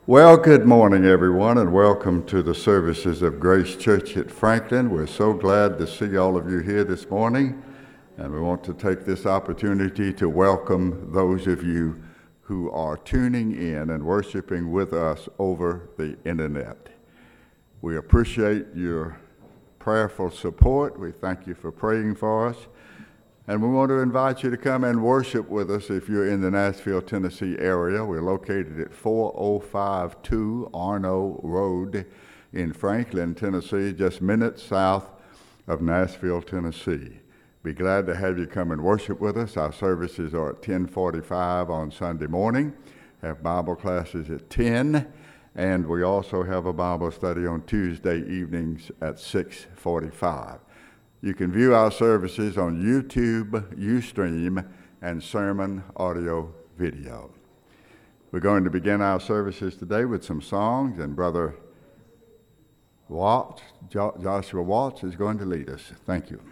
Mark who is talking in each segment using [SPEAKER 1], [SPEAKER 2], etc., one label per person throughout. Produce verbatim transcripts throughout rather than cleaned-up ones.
[SPEAKER 1] Well, good morning, everyone, and welcome to the services of Grace Church at Franklin. We're so glad to see all of you here this morning, and we want to take this opportunity to welcome those of you who are tuning in and worshiping with us over the internet. We appreciate your prayerful support. We thank you for praying for us. And we want to invite you to come and worship with us if you're in the Nashville, Tennessee area. We're located at four oh five two Arno Road in Franklin, Tennessee, just minutes south of Nashville, Tennessee. Be glad to have you come and worship with us. Our services are at ten forty-five on Sunday morning, have Bible classes at ten, and we also have a Bible study on Tuesday evenings at six forty-five. You can view our services on YouTube, Ustream, and Sermon Audio Video. We're going to begin our services today with some songs, and Brother Watts, jo- Joshua Watts is going to lead us. Thank you.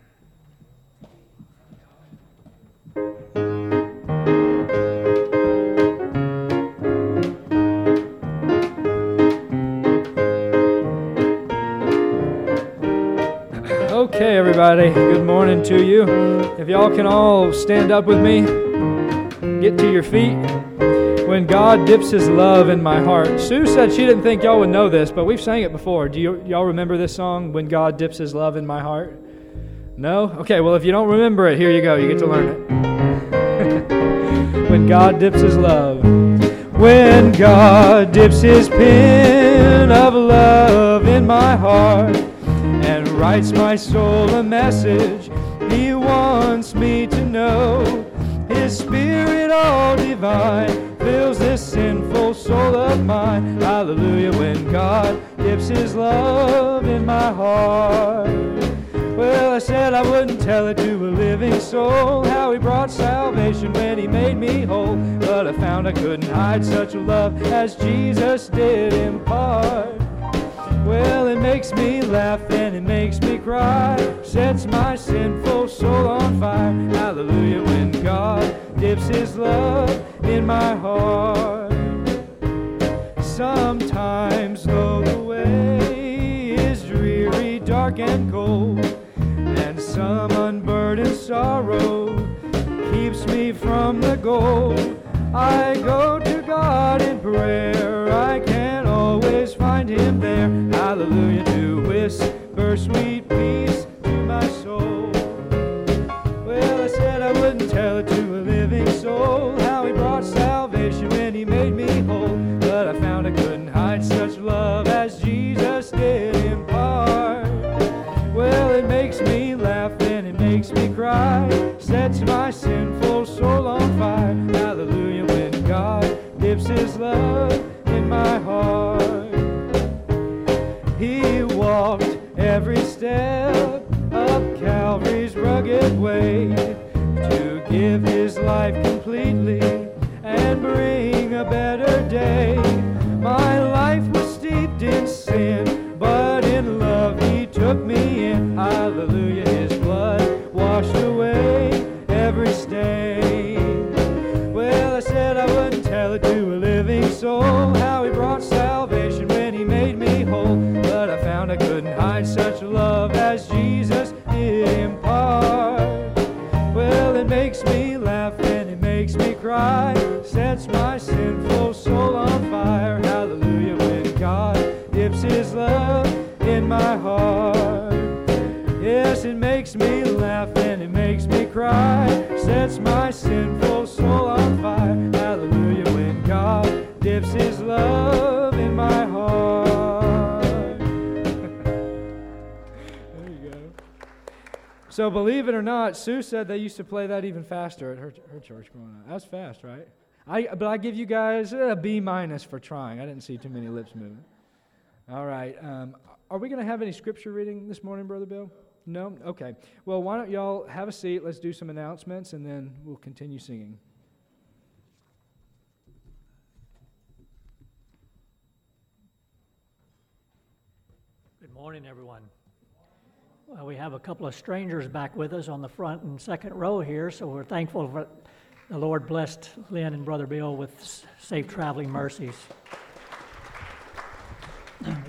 [SPEAKER 2] Okay, everybody, good morning to you. If y'all can all stand up with me, get to your feet. When God dips his love in my heart. Sue said she didn't think y'all would know this, but we've sang it before. Do you, y'all remember this song, When God Dips His Love in My Heart? No? Okay, well, if you don't remember it, here you go. You get to learn it. When God dips his love. When God dips his pen of love in my heart and writes my soul a message he wants me to know. His spirit all divine fills this sinful soul of mine. Hallelujah, when God dips his love in my heart. Well, I said I wouldn't tell it to a living soul, how he brought salvation when he made me whole. But I found I couldn't hide such a love as Jesus did impart. Well, it makes me laugh and it makes me cry, sets my sinful soul on fire. Hallelujah, when God dips his love in my heart. Sometimes though the way is dreary, dark and cold, and some unburdened sorrow keeps me from the goal, I go to God in prayer. I can't always find him there. Hallelujah, to whisper sweet peace to my soul. Well, I said I wouldn't tell it to a living soul, how he brought salvation when he made me whole. But I found I couldn't hide such love as Jesus did impart. Well, it makes me laugh and it makes me cry, sets my sinful soul on fire. Hallelujah, when God dips his love in my heart. He walked every step of Calvary's rugged way to give his life completely and bring a better day. My life was steeped in sin, but in love he took me in. Hallelujah, his blood washed away every stain. Well, I said I wouldn't tell it to a living soul, how he brought salvation when he made me whole. But I found I couldn't hide such love as Jesus did impart. Well, it makes me laugh and it makes me cry, sets my sinful soul on fire. Hallelujah, when God dips his love in my heart. Yes, it makes me laugh and it makes me cry, sets my sinful soul on fire. Hallelujah, when God dips his love in my heart. There you go. So believe it or not, Sue said they used to play that even faster at her, her church growing up. That's fast, right? I, but I give you guys a B minus for trying. I didn't see too many lips moving. All right. Um, are we going to have any scripture reading this morning, Brother Bill? No? Okay. Well, why don't y'all have a seat. Let's do some announcements, and then we'll continue singing.
[SPEAKER 3] Good morning, everyone. Well, we have a couple of strangers back with us on the front and second row here, so we're thankful for the Lord blessed Lynn and Brother Bill with safe traveling mercies.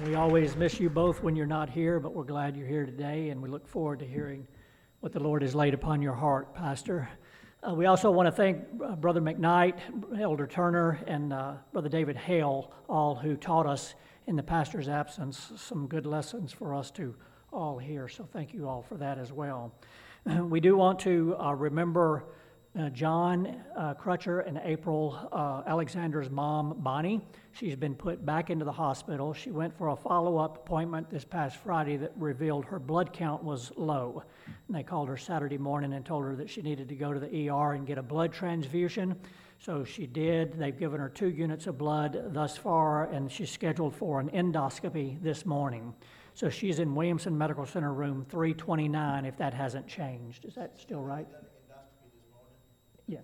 [SPEAKER 3] We always miss you both when you're not here, but we're glad you're here today, and we look forward to hearing what the Lord has laid upon your heart, Pastor. Uh, we also want to thank uh, Brother McKnight, Elder Turner, and uh, Brother David Hale, all who taught us in the pastor's absence some good lessons for us to all hear. So thank you all for that as well. Uh, we do want to uh, remember uh, John uh, Crutcher and April uh, Alexander's mom, Bonnie. She's been put back into the hospital. She went for a follow-up appointment this past Friday that revealed her blood count was low. And they called her Saturday morning and told her that she needed to go to the E R and get a blood transfusion. So she did. They've given her two units of blood thus far, and she's scheduled for an endoscopy this morning. So she's in Williamson Medical Center room three twenty-nine, if that hasn't changed. Is that still right? Yes.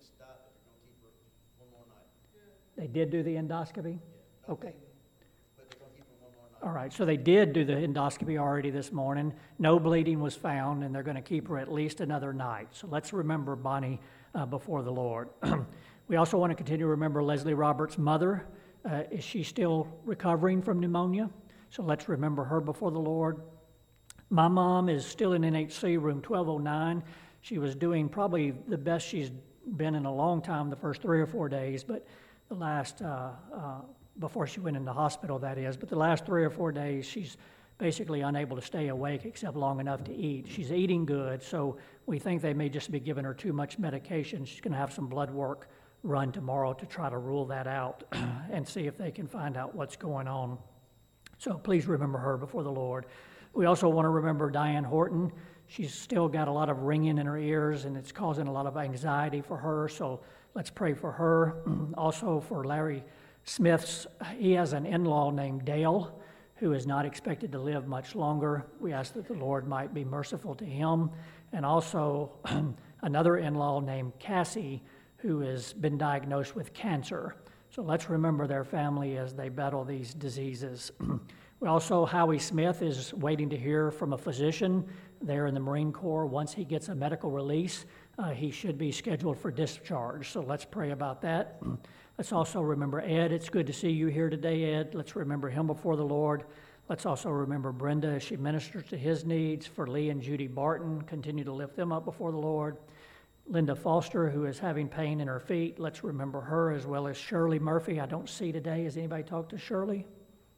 [SPEAKER 3] They did do the endoscopy? Okay. All right, so they did do the endoscopy already this morning. No bleeding was found, and they're going to keep her at least another night. So let's remember Bonnie uh, before the Lord. We also want to continue to remember Leslie Roberts' mother. Uh, is she still recovering from pneumonia? So let's remember her before the Lord. My mom is still in N H C room twelve oh nine. She was doing probably the best she's been in a long time the first three or four days, but the last, uh, uh, before she went into hospital, that is, but the last three or four days, she's basically unable to stay awake except long enough to eat. She's eating good, so we think they may just be giving her too much medication. She's going to have some blood work run tomorrow to try to rule that out and see if they can find out what's going on. So please remember her before the Lord. We also want to remember Diane Horton. She's still got a lot of ringing in her ears, and it's causing a lot of anxiety for her, so let's pray for her. Also for Larry Smith's, he has an in-law named Dale who is not expected to live much longer. We ask that the Lord might be merciful to him. And also another in-law named Cassie who has been diagnosed with cancer. So let's remember their family as they battle these diseases. We also, Howie Smith is waiting to hear from a physician there in the Marine Corps. Once he gets a medical release, uh, he should be scheduled for discharge. So let's pray about that. Let's also remember Ed. It's good to see you here today, Ed. Let's remember him before the Lord. Let's also remember Brenda as she ministers to his needs. For Lee and Judy Barton, continue to lift them up before the Lord. Linda Foster, who is having pain in her feet, let's remember her, as well as Shirley Murphy. I don't see today. Has anybody talked to Shirley?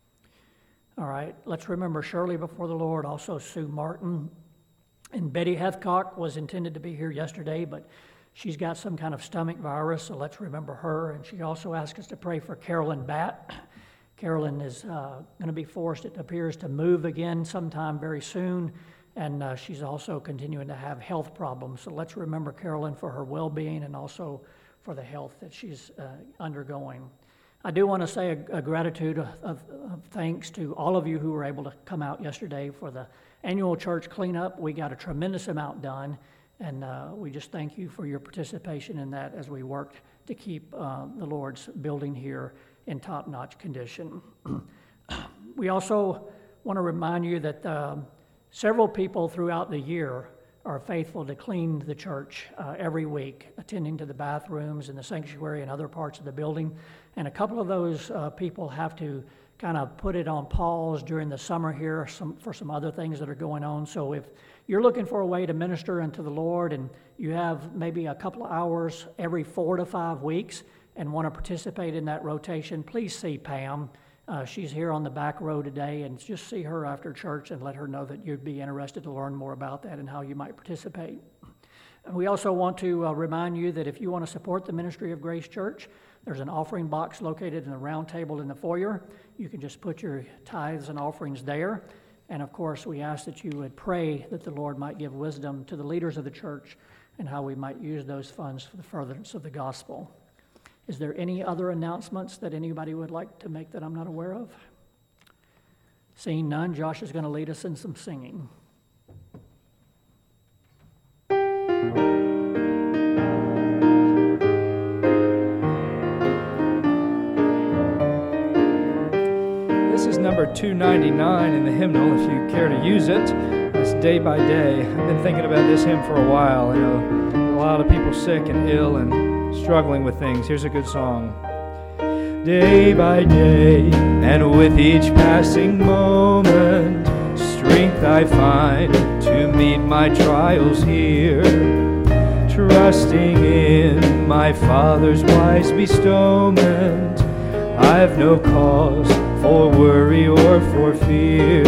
[SPEAKER 3] All right, let's remember Shirley before the Lord. Also Sue Martin. And Betty Heathcock was intended to be here yesterday, but she's got some kind of stomach virus, so let's remember her. And she also asked us to pray for Carolyn Batt. Carolyn is uh, going to be forced, it appears, to move again sometime very soon, and uh, she's also continuing to have health problems. So let's remember Carolyn for her well-being and also for the health that she's uh, undergoing. I do want to say a, a gratitude of, of, of thanks to all of you who were able to come out yesterday for the annual church cleanup. We got a tremendous amount done, and uh, we just thank you for your participation in that as we worked to keep uh, the Lord's building here in top-notch condition. We also want to remind you that uh, several people throughout the year are faithful to clean the church uh, every week, attending to the bathrooms and the sanctuary and other parts of the building. And a couple of those uh, people have to kind of put it on pause during the summer here some, for some other things that are going on. So if you're looking for a way to minister unto the Lord and you have maybe a couple of hours every four to five weeks and want to participate in that rotation, please see Pam. Uh, she's here on the back row today, and just see her after church and let her know that you'd be interested to learn more about that and how you might participate. And we also want to uh, remind you that if you want to support the ministry of Grace Church, there's an offering box located in the round table in the foyer. You can just put your tithes and offerings there. And of course, we ask that you would pray that the Lord might give wisdom to the leaders of the church and how we might use those funds for the furtherance of the gospel. Is there any other announcements that anybody would like to make that I'm not aware of? Seeing none, Josh is going to lead us in some singing.
[SPEAKER 2] This is number two ninety-nine in the hymnal, if you care to use it. It's Day by Day. I've been thinking about this hymn for a while. I know a lot of people sick and ill and struggling with things. Here's a good song. day by day, and with each passing moment, strength I find to meet my trials here. Trusting in my Father's wise bestowment, I've no cause for worry or for fear.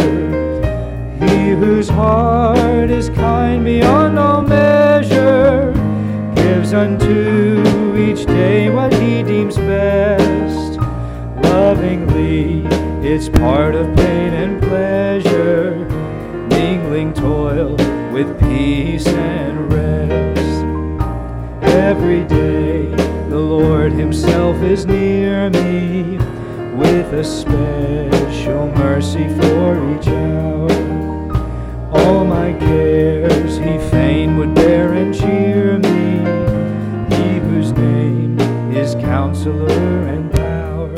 [SPEAKER 2] He whose heart is kind beyond all measure gives unto each day what he deems best. Lovingly, it's part of pain and pleasure, mingling toil with peace and rest. Every day the Lord himself is near me, with a special mercy for each hour. All my cares he fain would bear and cheer me, he whose name is Counselor and Power.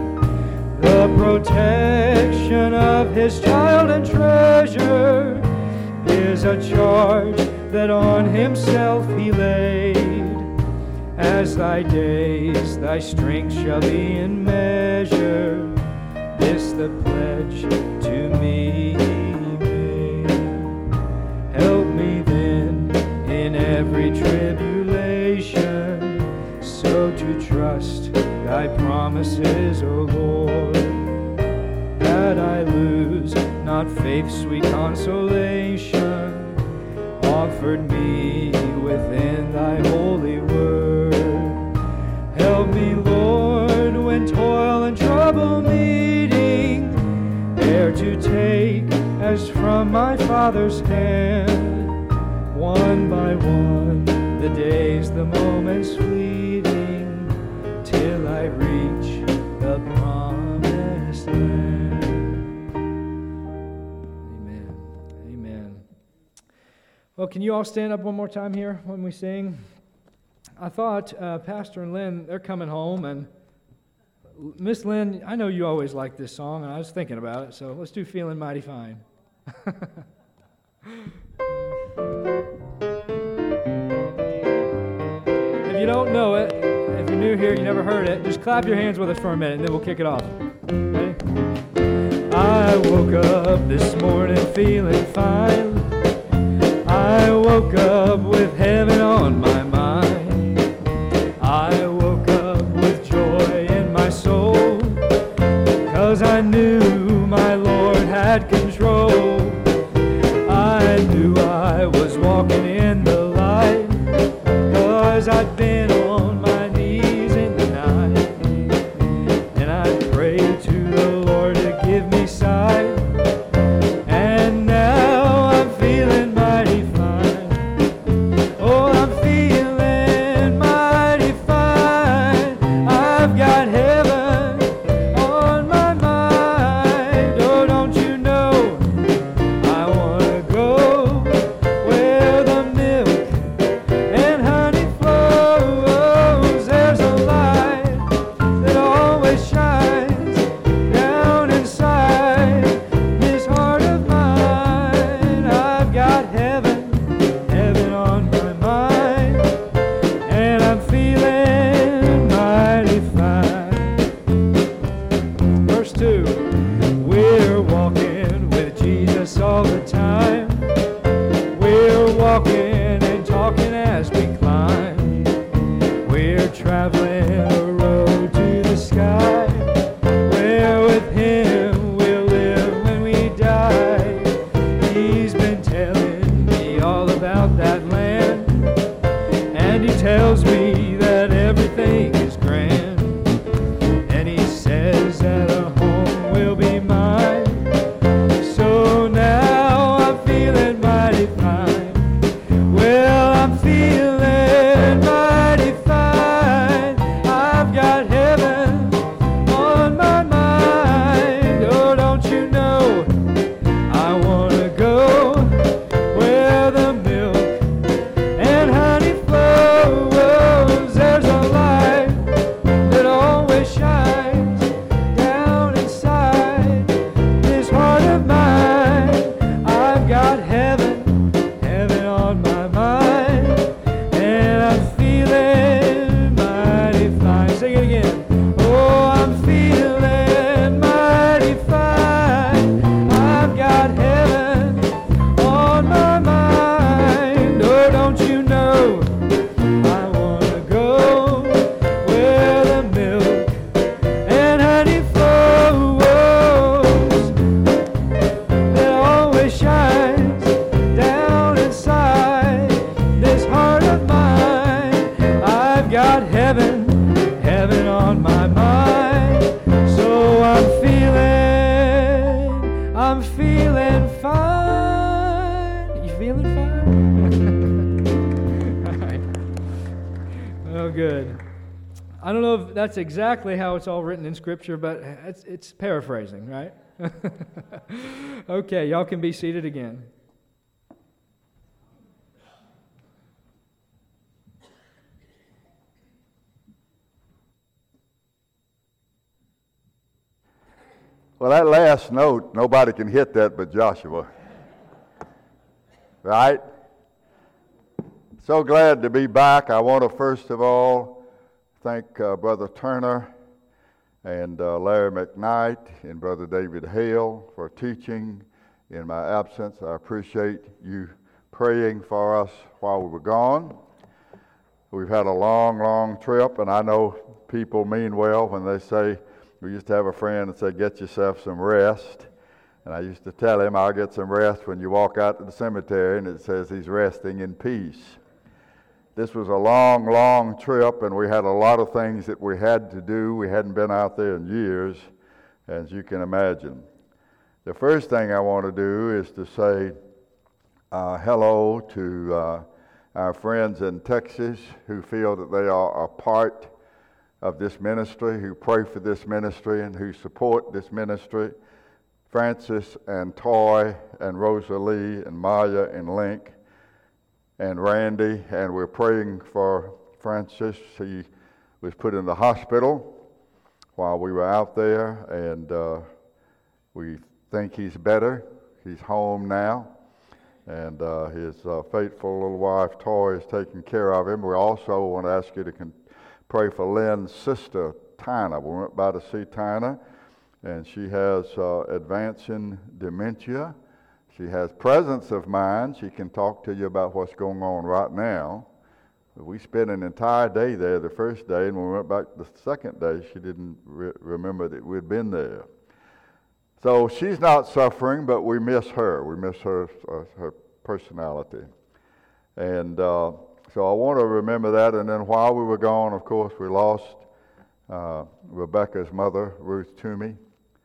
[SPEAKER 2] The protection of his child and treasure is a charge that on himself he laid. As thy days, thy strength shall be in measure, this the pledge to me he made. Help me then in every tribulation, so to trust thy promises, O Lord, that I lose not faith's sweet consolation, offered me within thy holy word. Help me, Lord, when toil and trouble meeting, ere to take as from my Father's hand, one by one, the days, the moments fleeting, till I reach the promised land. Amen. Amen. Well, can you all stand up one more time here when we sing? I thought uh, Pastor and Lynn, they're coming home, and Miss Lynn, I know you always like this song, and I was thinking about it, so let's do Feeling Mighty Fine. If you don't know it, if you're new here, you never heard it, just clap your hands with us for a minute, and then we'll kick it off. Ready? I woke up this morning feeling fine. I woke up with heaven on my mind. I woke up with joy in my soul, 'cause I knew my Lord had control. I knew I was walking in the light, 'cause I'd been on my knees in the night, and I prayed to the Lord to give me sight, and now I'm feeling mighty fine. Oh, I'm feeling mighty fine. I've got heaven on my mind. Oh, don't you know I want to go where the milk and honey flows. There's a light that always shines down inside this heart of mine. I've got heaven, heaven on my mind, and I'm feeling mighty fine. Verse two, we're walking with Jesus all the time. We're walking and talking as we climb. We're traveling a road to the sky, where with him we'll live when we die. He's been telling me all about that land, and he tells me that everything is grand, and he says that a home will be mine. So now I'm feeling mighty fine. Well, I'm feeling mighty fine. I've got heaven on my mind. Oh, don't you know I want to go where the milk and honey flows. There's a light that always shines down inside this heart of mine. I've got heaven, heaven on my mind, and I'm feeling mighty fine. Sing it again. Oh, I'm I don't know if that's exactly how it's all written in Scripture, but it's, it's paraphrasing, right? Okay, y'all can be seated again.
[SPEAKER 1] Well, that last note, nobody can hit that but Joshua. Right? So glad to be back. I want to first of all thank uh, Brother Turner and uh, Larry McKnight and Brother David Hale for teaching in my absence. I appreciate you praying for us while we were gone. We've had a long, long trip, and I know people mean well when they say, we used to have a friend that said, get yourself some rest. And I used to tell him, I'll get some rest when you walk out to the cemetery and it says he's resting in peace. This was a long, long trip, and we had a lot of things that we had to do. We hadn't been out there in years, as you can imagine. The first thing I want to do is to say uh, hello to uh, our friends in Texas who feel that they are a part of this ministry, who pray for this ministry and who support this ministry. Francis and Toy and Rosalie and Maya and Link and Randy, and we're praying for Francis. He was put in the hospital while we were out there, and uh, we think he's better. He's home now, and uh, his uh, faithful little wife Toy is taking care of him. We also want to ask you to con- pray for Lynn's sister, Tina. We went by to see Tina, and she has uh, advancing dementia. She has presence of mind. She can talk to you about what's going on right now. We spent an entire day there the first day, and when we went back the second day, she didn't re- remember that we'd been there. So she's not suffering, but we miss her. We miss her, uh, her personality. And uh, So I want to remember that. And then while we were gone, of course, we lost uh, Rebecca's mother, Ruth Toomey.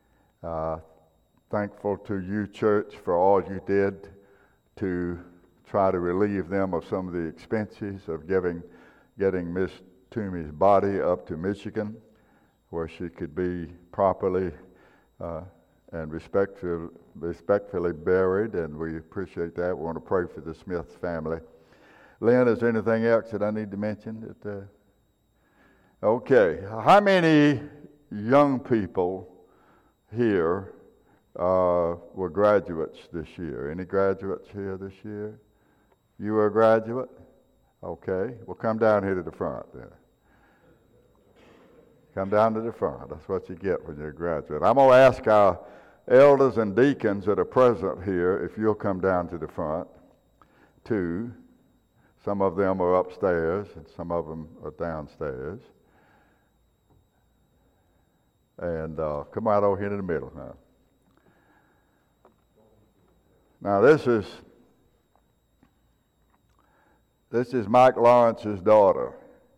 [SPEAKER 1] Uh, thankful to you, church, for all you did to try to relieve them of some of the expenses of giving, getting Miss Toomey's body up to Michigan, where she could be properly uh, and respectful, respectfully buried. And we appreciate that. We want to pray for the Smith family. Lynn, is there anything else that I need to mention? That, uh... Okay. How many young people here uh, were graduates this year? Any graduates here this year? You were a graduate? Okay. Well, come down here to the front then. Come down to the front. That's what you get when you're a graduate. I'm going to ask our elders and deacons that are present here if you'll come down to the front too. Some of them are upstairs, and some of them are downstairs. And uh, come right over here in the middle now. Now this is this is Mike Lawrence's daughter,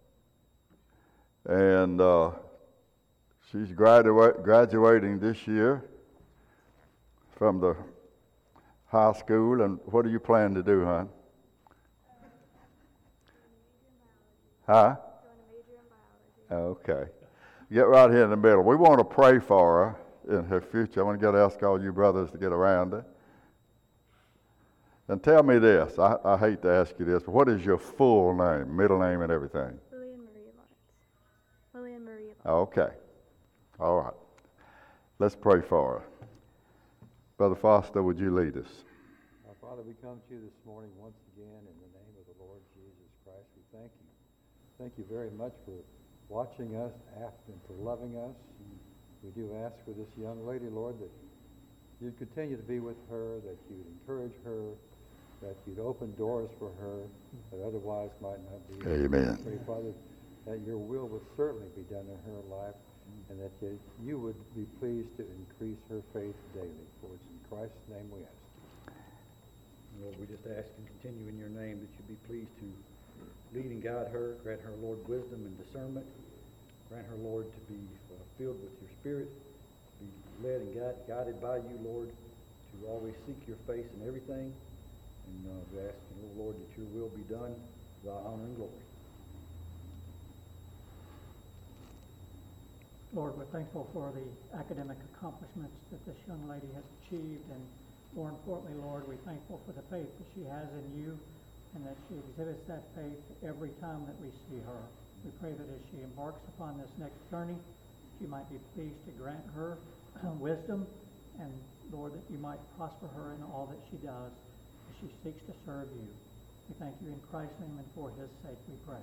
[SPEAKER 1] and uh, she's gradua- graduating this year from the high school. And what do you plan to do, hon? Huh? Okay. Get right here in the middle. We want to pray for her in her future. I want to get ask all you brothers to get around her. And tell me this. I, I hate to ask you this, but what is your full name, middle name, and everything?
[SPEAKER 4] Lillian Marie Lawrence. Lillian Marie Lawrence.
[SPEAKER 1] Okay. All right. Let's pray for her. Brother Foster, would you lead us?
[SPEAKER 5] Our Father, we come to you this morning once again in the name of the Lord Jesus Christ. We thank you. Thank you very much for watching us and for loving us. We do ask for this young lady, Lord, that you'd continue to be with her, that you'd encourage her, that you'd open doors for her that otherwise might not be.
[SPEAKER 1] Amen.
[SPEAKER 5] I pray, Father, that your will would certainly be done in her life, and that you, you would be pleased to increase her faith daily. For it's in Christ's name we ask.
[SPEAKER 6] Lord, we just ask and continue in your name that you be pleased to lead and guide her, grant her, Lord, wisdom and discernment. Grant her, Lord, to be uh, filled with your Spirit, be led and guide, guided by you, Lord, to always seek your face in everything. And uh, we ask, Lord, that your will be done to thy honor and glory.
[SPEAKER 3] Lord, we're thankful for the academic accomplishments that this young lady has achieved, and more importantly, Lord, we're thankful for the faith that she has in you and that she exhibits that faith every time that we see her. We pray that as she embarks upon this next journey, you might be pleased to grant her wisdom, and Lord, that you might prosper her in all that she does as she seeks to serve you. We thank you in Christ's name, and for his sake we pray.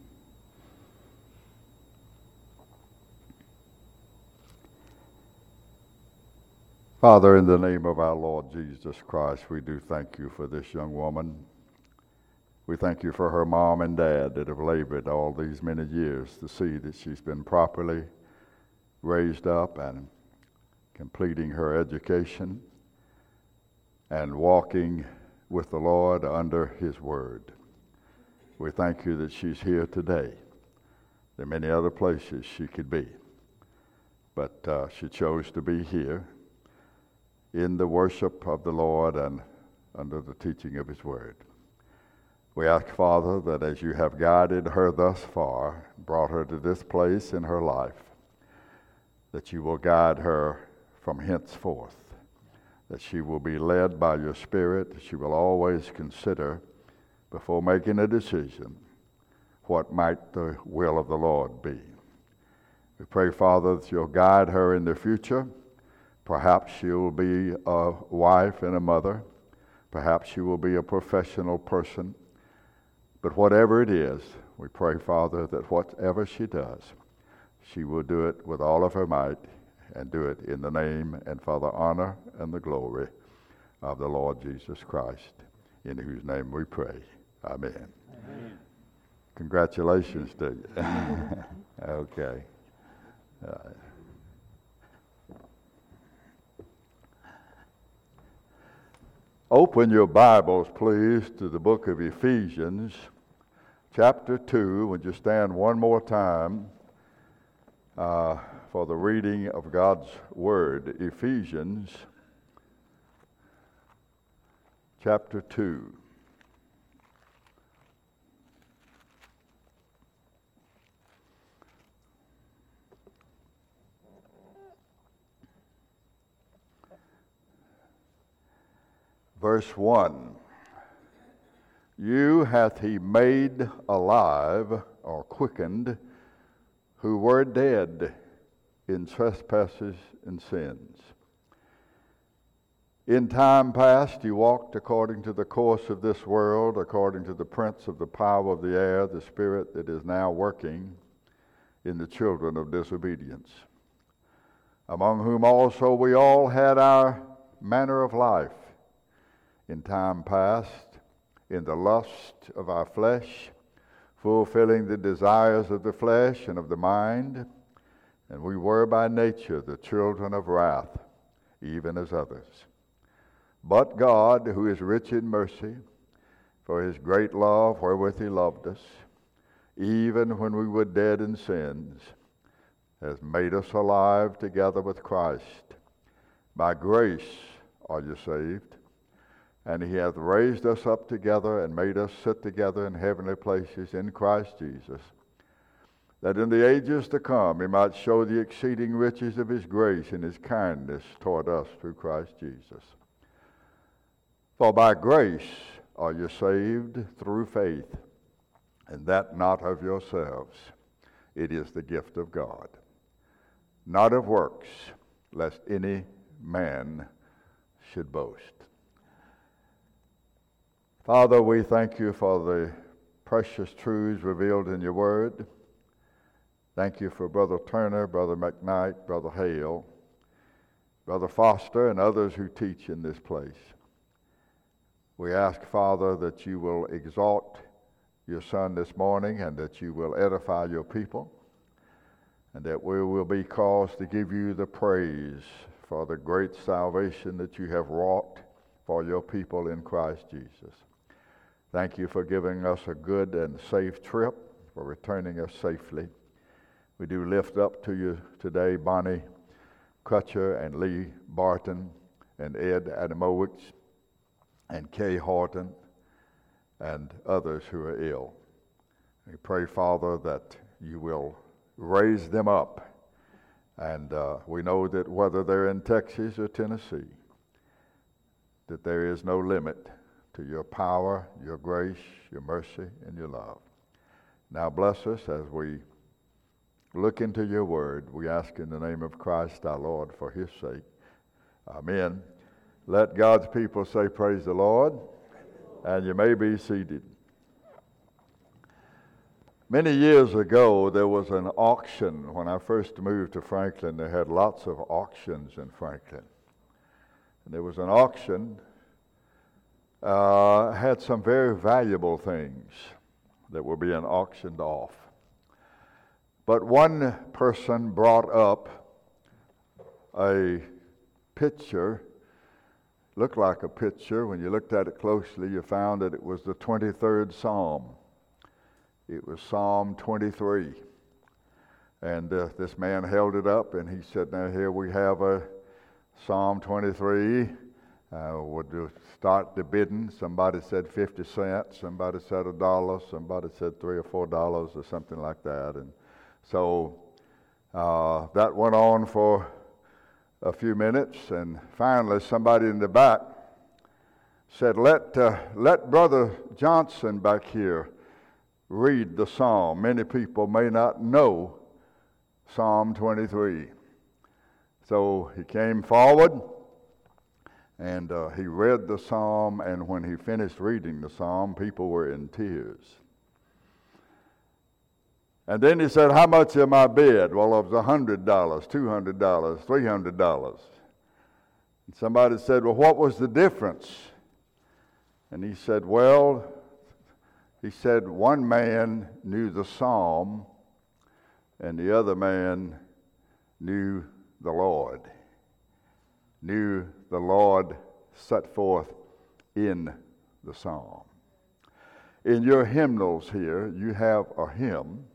[SPEAKER 1] Father, in the name of our Lord Jesus Christ, we do thank you for this young woman. We thank you for her mom and dad that have labored all these many years to see that she's been properly raised up and completing her education and walking with the Lord under his word. We thank you that she's here today. There are many other places she could be, but uh, she chose to be here in the worship of the Lord and under the teaching of his word. We ask, Father, that as you have guided her thus far, brought her to this place in her life, that you will guide her from henceforth, that she will be led by your Spirit, that she will always consider, before making a decision, what might the will of the Lord be. We pray, Father, that you'll guide her in the future. Perhaps she will be a wife and a mother. Perhaps she will be a professional person. But whatever it is, we pray, Father, that whatever she does, she will do it with all of her might and do it in the name and for the honor and the glory of the Lord Jesus Christ, in whose name we pray. Amen. Amen. Congratulations to you. Okay. Uh, Open your Bibles, please, to the book of Ephesians, chapter two. Would you stand one more time uh, for the reading of God's Word? Ephesians, chapter two. Verse one, you hath he made alive, or quickened, who were dead in trespasses and sins. In time past you walked according to the course of this world, according to the prince of the power of the air, the spirit that is now working in the children of disobedience, among whom also we all had our manner of life in time past, in the lust of our flesh, fulfilling the desires of the flesh and of the mind, and we were by nature the children of wrath, even as others. But God, who is rich in mercy, for his great love wherewith he loved us, even when we were dead in sins, has made us alive together with Christ. By grace are you saved, and he hath raised us up together and made us sit together in heavenly places in Christ Jesus, that in the ages to come he might show the exceeding riches of his grace and his kindness toward us through Christ Jesus. For by grace are you saved through faith, and that not of yourselves. It is the gift of God, not of works, lest any man should boast. Father, we thank you for the precious truths revealed in your word. Thank you for Brother Turner, Brother McKnight, Brother Hale, Brother Foster, and others who teach in this place. We ask, Father, that you will exalt your Son this morning and that you will edify your people, and that we will be caused to give you the praise for the great salvation that you have wrought for your people in Christ Jesus. Thank you for giving us a good and safe trip, for returning us safely. We do lift up to you today Bonnie Crutcher and Lee Barton and Ed Adamowicz and Kay Horton and others who are ill. We pray, Father, that you will raise them up And uh, we know that whether they're in Texas or Tennessee, that there is no limit to your power, your grace, your mercy, and your love. Now bless us as we look into your word. We ask in the name of Christ our Lord for his sake. Amen. Let God's people say praise the Lord, and you may be seated. Many years ago, there was an auction. When I first moved to Franklin, they had lots of auctions in Franklin. And there was an auction, uh, had some very valuable things that were being auctioned off. But one person brought up a picture, looked like a picture. When you looked at it closely, you found that it was the twenty-third Psalm. It was Psalm twenty-three. And uh, this man held it up and he said, now here we have a Psalm twenty-three. Uh, we'll start the bidding. Somebody said fifty cents, somebody said a dollar, somebody said three or four dollars or something like that. And so uh, that went on for a few minutes, and finally somebody in the back said, let, uh, let Brother Johnson back here read the psalm. Many people may not know Psalm twenty-three. So he came forward and uh, he read the psalm, and when he finished reading the psalm, people were in tears. And then he said, how much am I bid? Well, it was one hundred dollars, two hundred dollars, three hundred dollars. And somebody said, well, what was the difference? And he said, well, he said one man knew the psalm and the other man knew the Lord. Knew the Lord set forth in the psalm. In your hymnals here, you have a hymn.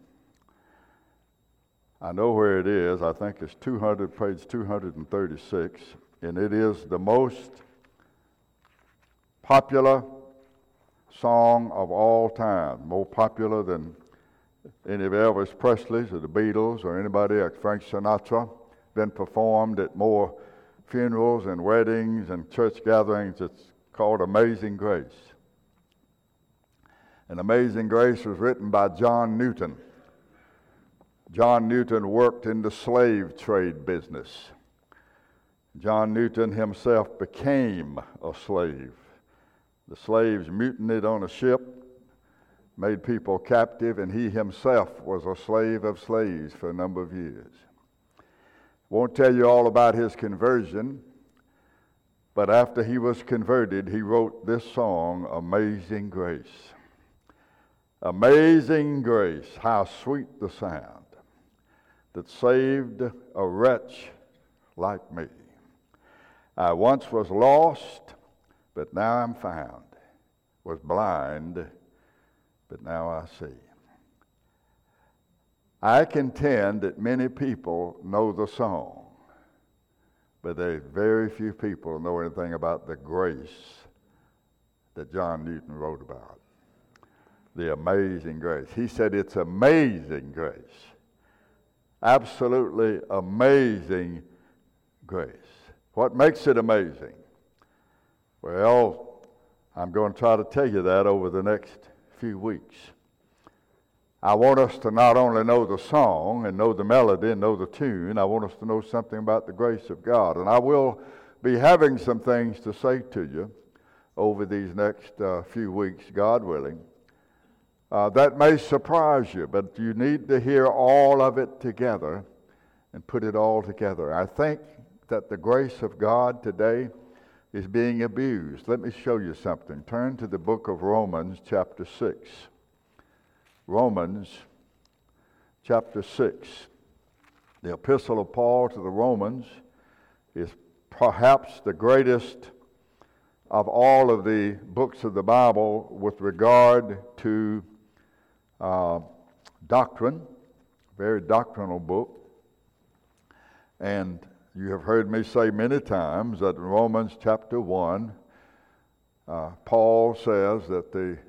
[SPEAKER 1] I know where it is. I think it's two hundred, page two thirty-six, and it is the most popular song of all time, more popular than any of Elvis Presley's or the Beatles or anybody like Frank Sinatra. Been performed at more funerals and weddings and church gatherings. It's called Amazing Grace. And Amazing Grace was written by John Newton. John Newton worked in the slave trade business. John Newton himself became a slave. The slaves mutinied on a ship, made people captive, and he himself was a slave of slaves for a number of years. Won't tell you all about his conversion, but after he was converted, he wrote this song, Amazing Grace. Amazing grace, how sweet the sound that saved a wretch like me. I once was lost, but now I'm found. Was blind, but now I see. I contend that many people know the song, but there very few people know anything about the grace that John Newton wrote about. The amazing grace. He said it's amazing grace. Absolutely amazing grace. What makes it amazing? Well, I'm going to try to tell you that over the next few weeks. I want us to not only know the song and know the melody and know the tune, I want us to know something about the grace of God. And I will be having some things to say to you over these next uh, few weeks, God willing. Uh, that may surprise you, but you need to hear all of it together and put it all together. I think that the grace of God today is being abused. Let me show you something. Turn to the book of Romans chapter six. Romans chapter six. The epistle of Paul to the Romans is perhaps the greatest of all of the books of the Bible with regard to uh, doctrine, very doctrinal book. And you have heard me say many times that in Romans chapter one, uh, Paul says that the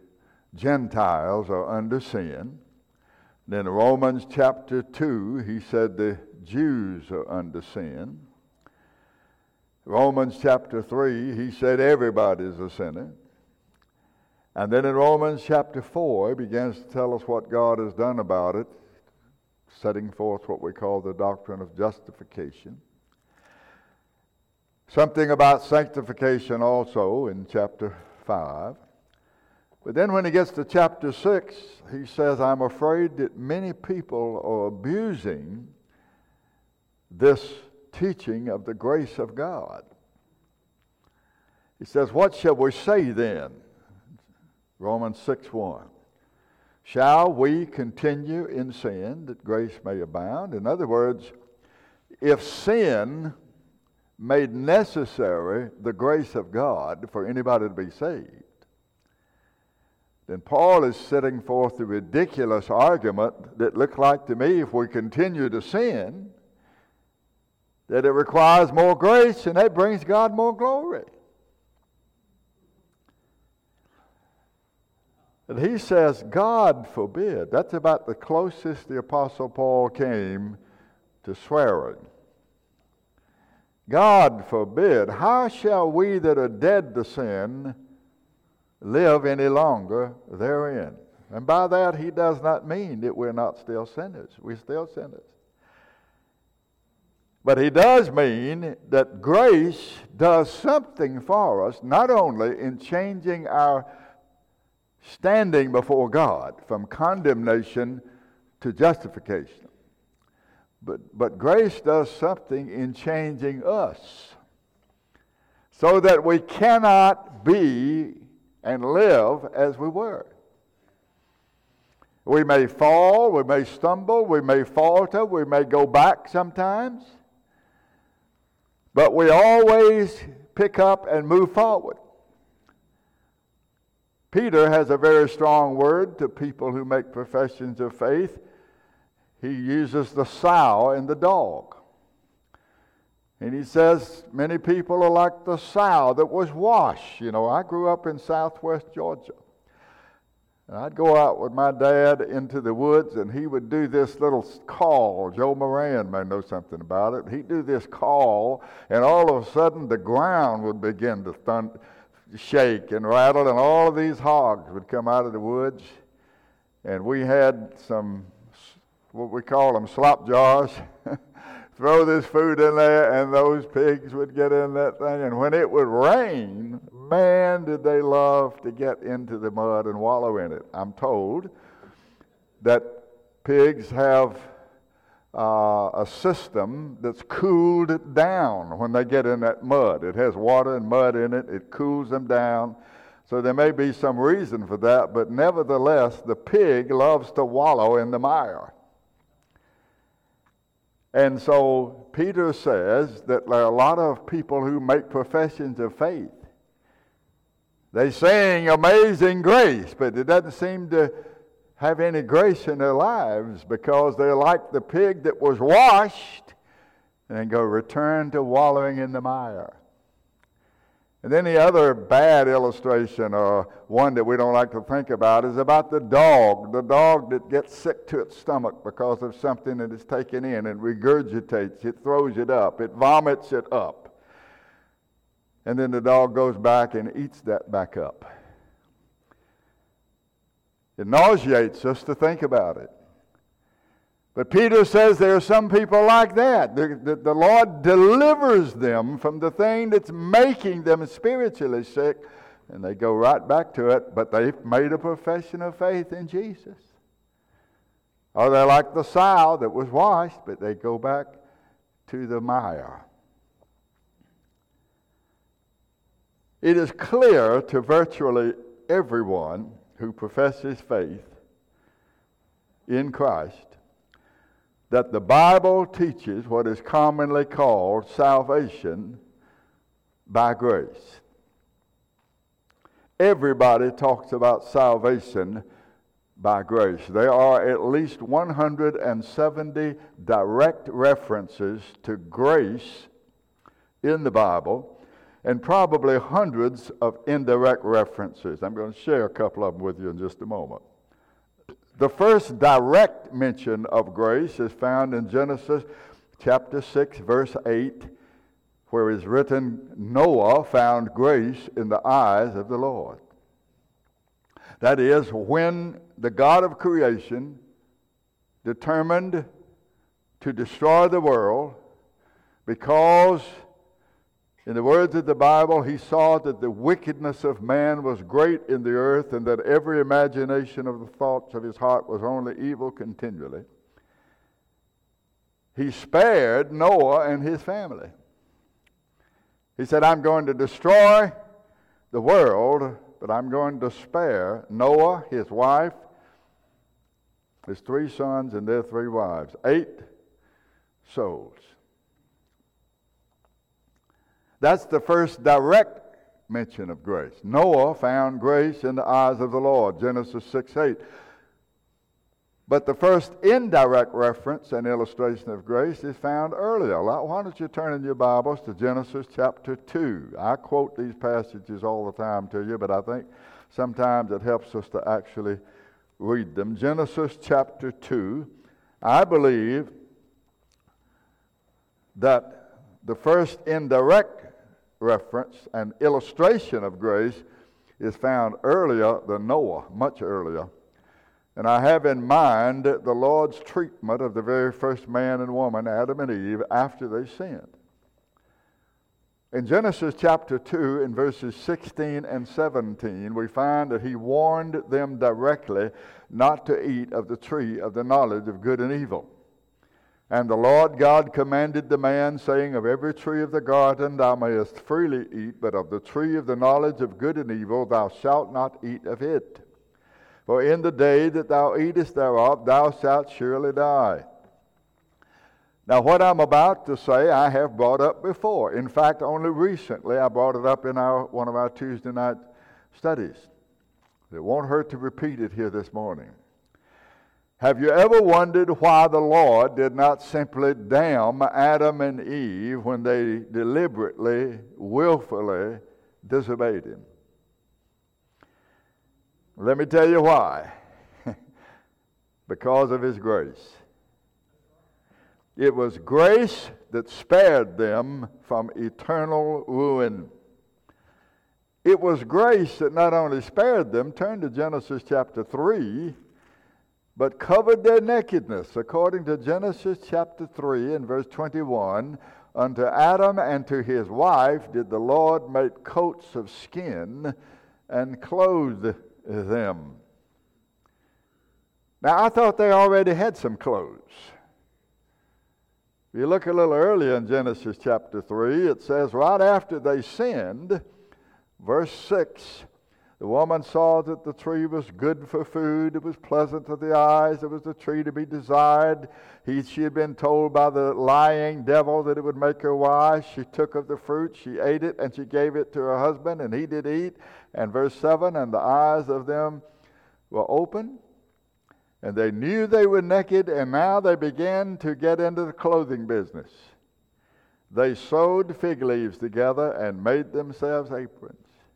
[SPEAKER 1] Gentiles are under sin. Then in Romans chapter two, he said the Jews are under sin. Romans chapter three, he said everybody's a sinner. And then in Romans chapter four, he begins to tell us what God has done about it, setting forth what we call the doctrine of justification. Something about sanctification also in chapter five. But then when he gets to chapter six, he says, I'm afraid that many people are abusing this teaching of the grace of God. He says, what shall we say then? Romans six one. Shall we continue in sin that grace may abound? In other words, if sin made necessary the grace of God for anybody to be saved, then Paul is setting forth the ridiculous argument that looked like to me, if we continue to sin, that it requires more grace and that brings God more glory. And he says, God forbid. That's about the closest the Apostle Paul came to swearing. God forbid. How shall we that are dead to sin live any longer therein? And by that he does not mean that we're not still sinners. We're still sinners. But he does mean that grace does something for us, not only in changing our standing before God from condemnation to justification, but, but grace does something in changing us so that we cannot be and live as we were. We may fall, we may stumble, we may falter, we may go back sometimes, but we always pick up and move forward. Peter has a very strong word to people who make professions of faith. He uses the sow and the dog. And he says many people are like the sow that was washed. You know, I grew up in southwest Georgia. And I'd go out with my dad into the woods, and he would do this little call. Joe Moran may know something about it. He'd do this call, and all of a sudden the ground would begin to thunder, shake and rattle, and all of these hogs would come out of the woods. And we had some, what we call them, slop jars. Throw this food in there, and those pigs would get in that thing. And when it would rain, man, did they love to get into the mud and wallow in it. I'm told that pigs have uh, a system that's cooled down when they get in that mud. It has water and mud in it. It cools them down. So there may be some reason for that, but nevertheless, the pig loves to wallow in the mire. And so Peter says that there are a lot of people who make professions of faith. They sing Amazing Grace, but it doesn't seem to have any grace in their lives, because they're like the pig that was washed and then go return to wallowing in the mire. And then the other bad illustration, or one that we don't like to think about, is about the dog. The dog that gets sick to its stomach because of something that is taken in and regurgitates. It throws it up. It vomits it up. And then the dog goes back and eats that back up. It nauseates us to think about it. But Peter says there are some people like that. The, the, the Lord delivers them from the thing that's making them spiritually sick, and they go right back to it, but they've made a profession of faith in Jesus. Or they're like the sow that was washed, but they go back to the mire. It is clear to virtually everyone who professes faith in Christ that the Bible teaches what is commonly called salvation by grace. Everybody talks about salvation by grace. There are at least one hundred seventy direct references to grace in the Bible, and probably hundreds of indirect references. I'm going to share a couple of them with you in just a moment. The first direct mention of grace is found in Genesis chapter six, verse eight, where is written, Noah found grace in the eyes of the Lord. That is, when the God of creation determined to destroy the world, because, in the words of the Bible, he saw that the wickedness of man was great in the earth, and that every imagination of the thoughts of his heart was only evil continually. He spared Noah and his family. He said, I'm going to destroy the world, but I'm going to spare Noah, his wife, his three sons, and their three wives. Eight souls. That's the first direct mention of grace. Noah found grace in the eyes of the Lord, Genesis six eight. But the first indirect reference and illustration of grace is found earlier. Why don't you turn in your Bibles to Genesis chapter two? I quote these passages all the time to you, but I think sometimes it helps us to actually read them. Genesis chapter two. I believe that the first indirect reference and illustration of grace is found earlier than Noah, much earlier. And I have in mind the Lord's treatment of the very first man and woman, Adam and Eve, after they sinned. In Genesis chapter two, in verses sixteen and seventeen, we find that he warned them directly not to eat of the tree of the knowledge of good and evil. And the Lord God commanded the man, saying, Of every tree of the garden thou mayest freely eat, but of the tree of the knowledge of good and evil thou shalt not eat of it. For in the day that thou eatest thereof, thou shalt surely die. Now, what I'm about to say, I have brought up before. In fact, only recently I brought it up in our one of our Tuesday night studies. It won't hurt to repeat it here this morning. Have you ever wondered why the Lord did not simply damn Adam and Eve when they deliberately, willfully disobeyed him? Let me tell you why. Because of his grace. It was grace that spared them from eternal ruin. It was grace that not only spared them, turn to Genesis chapter three, but covered their nakedness. According to Genesis chapter three and verse twenty-one, unto Adam and to his wife did the Lord make coats of skin and clothed them. Now, I thought they already had some clothes. If you look a little earlier in Genesis chapter three, it says right after they sinned, verse six, the woman saw that the tree was good for food, it was pleasant to the eyes, it was a tree to be desired. He, she had been told by the lying devil that it would make her wise. She took of the fruit, she ate it, and she gave it to her husband, and he did eat. And verse seven, and the eyes of them were open, and they knew they were naked, and now they began to get into the clothing business. They sewed fig leaves together and made themselves aprons.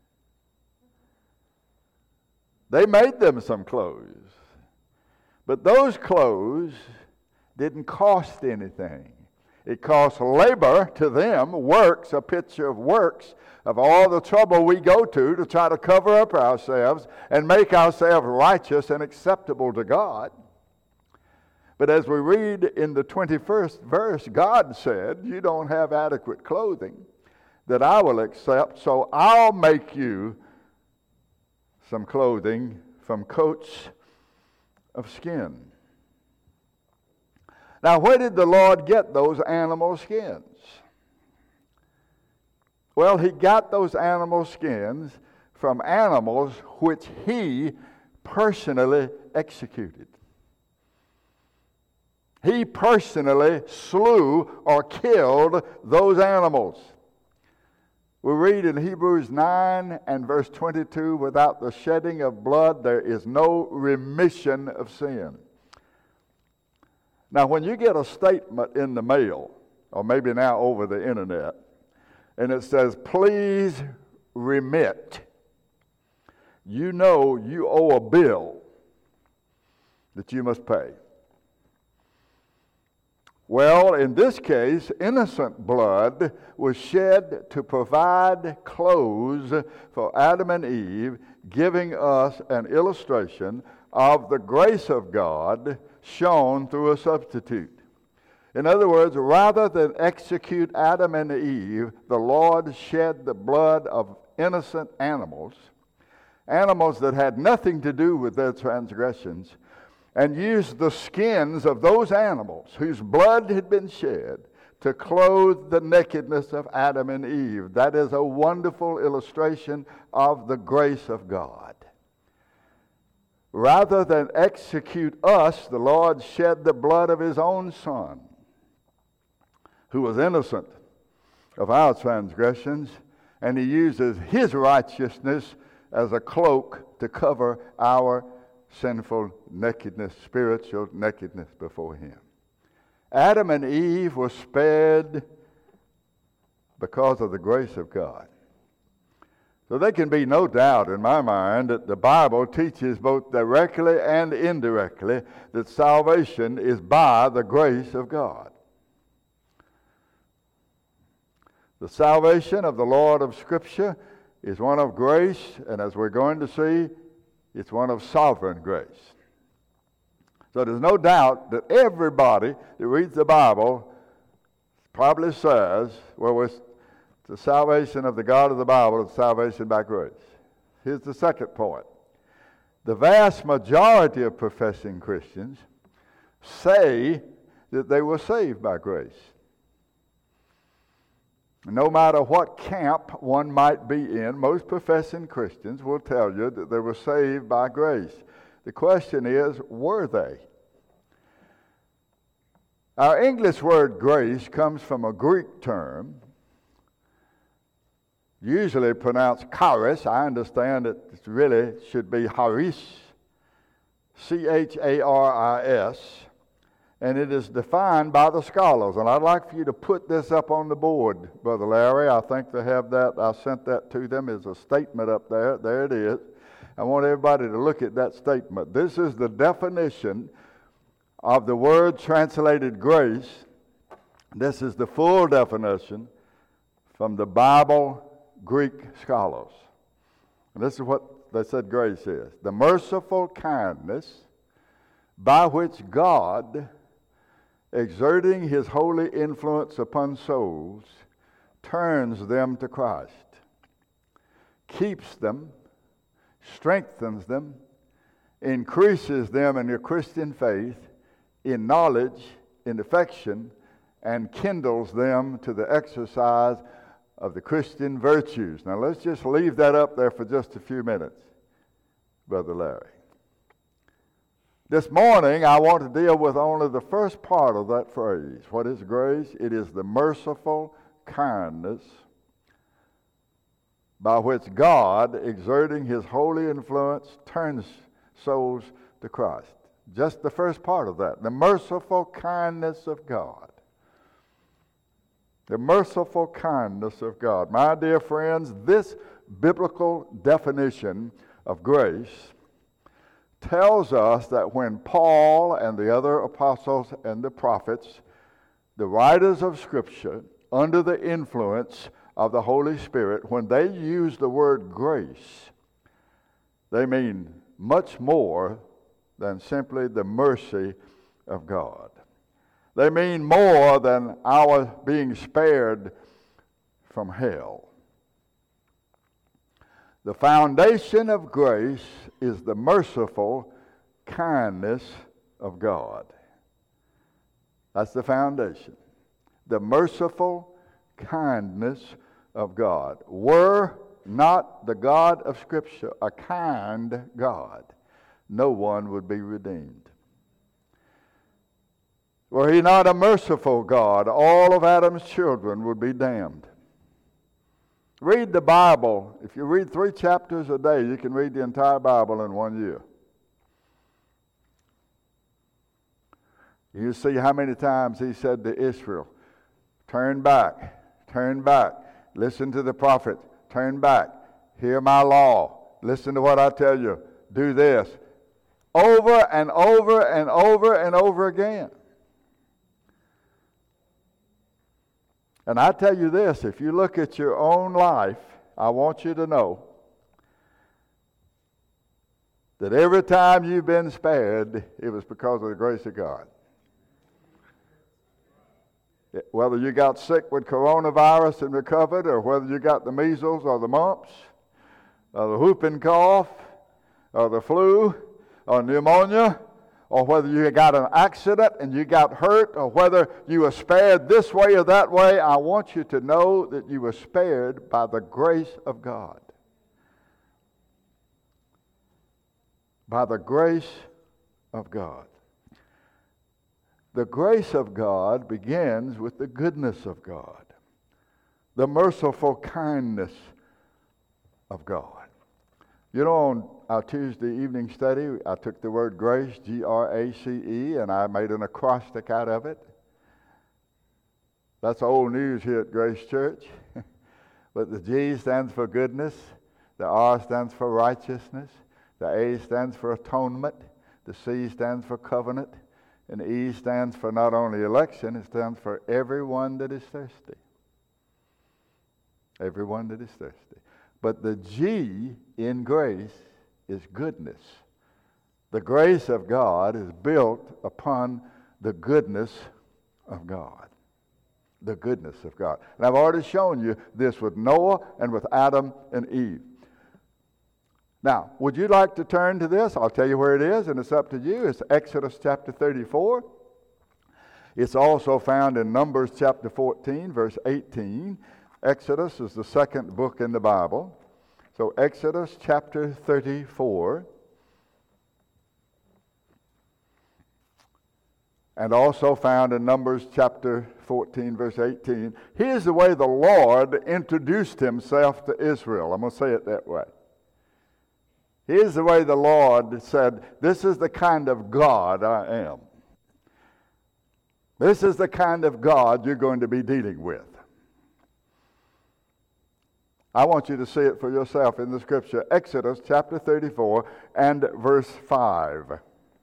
[SPEAKER 1] They made them some clothes. But those clothes didn't cost anything. It cost labor to them, works, a picture of works, of all the trouble we go to to try to cover up ourselves and make ourselves righteous and acceptable to God. But as we read in the twenty-first verse, God said, you don't have adequate clothing that I will accept, so I'll make you some clothing from coats of skin. Now, where did the Lord get those animal skins? Well, he got those animal skins from animals which he personally executed. He personally slew or killed those animals. We read in Hebrews nine and verse twenty-two, without the shedding of blood there is no remission of sin. Now, when you get a statement in the mail, or maybe now over the internet, and it says, please remit, you know you owe a bill that you must pay. Well, in this case, innocent blood was shed to provide clothes for Adam and Eve, giving us an illustration of the grace of God shown through a substitute. In other words, rather than execute Adam and Eve, the Lord shed the blood of innocent animals, animals that had nothing to do with their transgressions, and used the skins of those animals whose blood had been shed to clothe the nakedness of Adam and Eve. That is a wonderful illustration of the grace of God. Rather than execute us, the Lord shed the blood of his own Son, who was innocent of our transgressions, and he uses his righteousness as a cloak to cover our sinful nakedness, spiritual nakedness before him. Adam and Eve were spared because of the grace of God. So there can be no doubt in my mind that the Bible teaches both directly and indirectly that salvation is by the grace of God. The salvation of the Lord of Scripture is one of grace, and as we're going to see, it's one of sovereign grace. So there's no doubt that everybody that reads the Bible probably says, well, it's the salvation of the God of the Bible is salvation by grace. Here's the second point. The vast majority of professing Christians say that they were saved by grace. No matter what camp one might be in, most professing Christians will tell you that they were saved by grace. The question is, were they? Our English word grace comes from a Greek term, usually pronounced charis. I understand it really should be charis, C H A R I S. And it is defined by the scholars. And I'd like for you to put this up on the board, Brother Larry. I think they have that. I sent that to them as a statement up there. There it is. I want everybody to look at that statement. This is the definition of the word translated grace. This is the full definition from the Bible Greek scholars. And this is what they said grace is. The merciful kindness by which God, exerting his holy influence upon souls, turns them to Christ, keeps them, strengthens them, increases them in their Christian faith, in knowledge, in affection, and kindles them to the exercise of the Christian virtues. Now let's just leave that up there for just a few minutes, Brother Larry. This morning, I want to deal with only the first part of that phrase. What is grace? It is the merciful kindness by which God, exerting his holy influence, turns souls to Christ. Just the first part of that. The merciful kindness of God. The merciful kindness of God. My dear friends, this biblical definition of grace tells us that when Paul and the other apostles and the prophets, the writers of Scripture, under the influence of the Holy Spirit, when they use the word grace, they mean much more than simply the mercy of God. They mean more than our being spared from hell. The foundation of grace is the merciful kindness of God. That's the foundation. The merciful kindness of God. Were not the God of Scripture a kind God, no one would be redeemed. Were he not a merciful God, all of Adam's children would be damned. Read the Bible. If you read three chapters a day, you can read the entire Bible in one year. You see how many times he said to Israel, turn back, turn back, listen to the prophet, turn back, hear my law, listen to what I tell you, do this. Over and over and over and over again. And I tell you this, if you look at your own life, I want you to know that every time you've been spared, it was because of the grace of God. Whether you got sick with coronavirus and recovered, or whether you got the measles or the mumps, or the whooping cough, or the flu, or pneumonia, or whether you got an accident and you got hurt, or whether you were spared this way or that way, I want you to know that you were spared by the grace of God. By the grace of God. The grace of God begins with the goodness of God, the merciful kindness of God. You know, on our Tuesday evening study, I took the word grace, G R A C E, and I made an acrostic out of it. That's old news here at Grace Church. But the G stands for goodness, the R stands for righteousness, the A stands for atonement, the C stands for covenant, and E stands for not only election, it stands for everyone that is thirsty. Everyone that is thirsty. But the G in grace is goodness. The grace of God is built upon the goodness of God. The goodness of God. And I've already shown you this with Noah and with Adam and Eve. Now, would you like to turn to this? I'll tell you where it is, and it's up to you. It's Exodus chapter thirty-four. It's also found in Numbers chapter fourteen, verse eighteen. Exodus is the second book in the Bible. So Exodus chapter thirty-four. And also found in Numbers chapter fourteen, verse eighteen. Here's the way the Lord introduced himself to Israel. I'm going to say it that way. Here's the way the Lord said, this is the kind of God I am. This is the kind of God you're going to be dealing with. I want you to see it for yourself in the scripture. Exodus chapter thirty-four and verse five.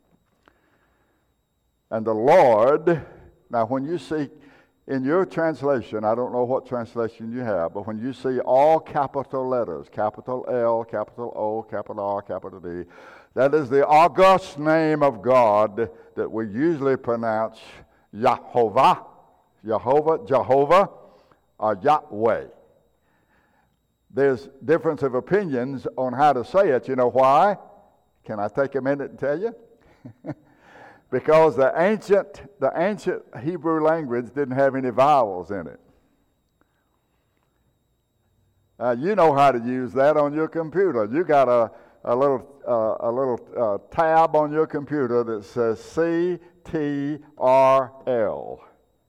[SPEAKER 1] And the Lord, now when you see in your translation, I don't know what translation you have, but when you see all capital letters, capital L, capital O, capital R, capital D, that is the august name of God that we usually pronounce Yahovah, Jehovah, Jehovah, or Yahweh. There's difference of opinions on how to say it. You know why? Can I take a minute and tell you? Because the ancient, the ancient Hebrew language didn't have any vowels in it. Uh, you know how to use that on your computer. You got a, a little, uh, a little uh, tab on your computer that says C T R L.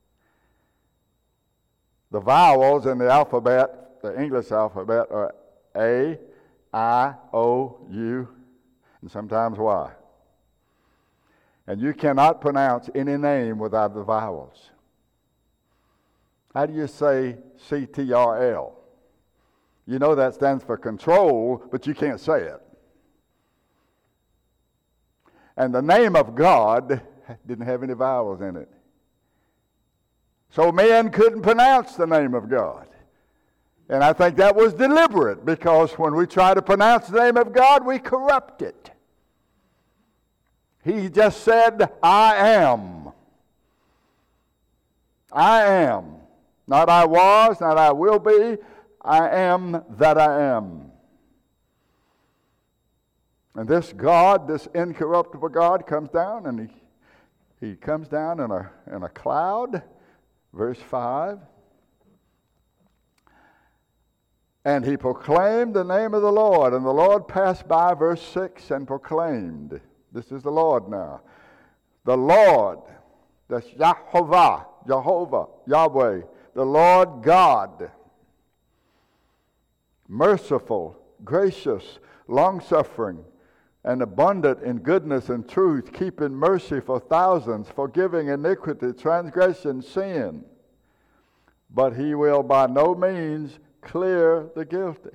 [SPEAKER 1] The vowels in the alphabet, the English alphabet, are A, I, O, U, and sometimes Y. And you cannot pronounce any name without the vowels. How do you say C T R L? You know that stands for control, but you can't say it. And the name of God didn't have any vowels in it. So men couldn't pronounce the name of God. And I think that was deliberate, because when we try to pronounce the name of God, we corrupt it. He just said, I am. I am. Not I was, not I will be. I am that I am. And this God, this incorruptible God, comes down, and he, he comes down in a, in a cloud. Verse five. And he proclaimed the name of the Lord, and the Lord passed by, verse six, and proclaimed. This is the Lord now. The Lord, that's Yahovah, Jehovah, Yahweh, the Lord God, merciful, gracious, long-suffering, and abundant in goodness and truth, keeping mercy for thousands, forgiving iniquity, transgression, sin. But he will by no means clear the guilty.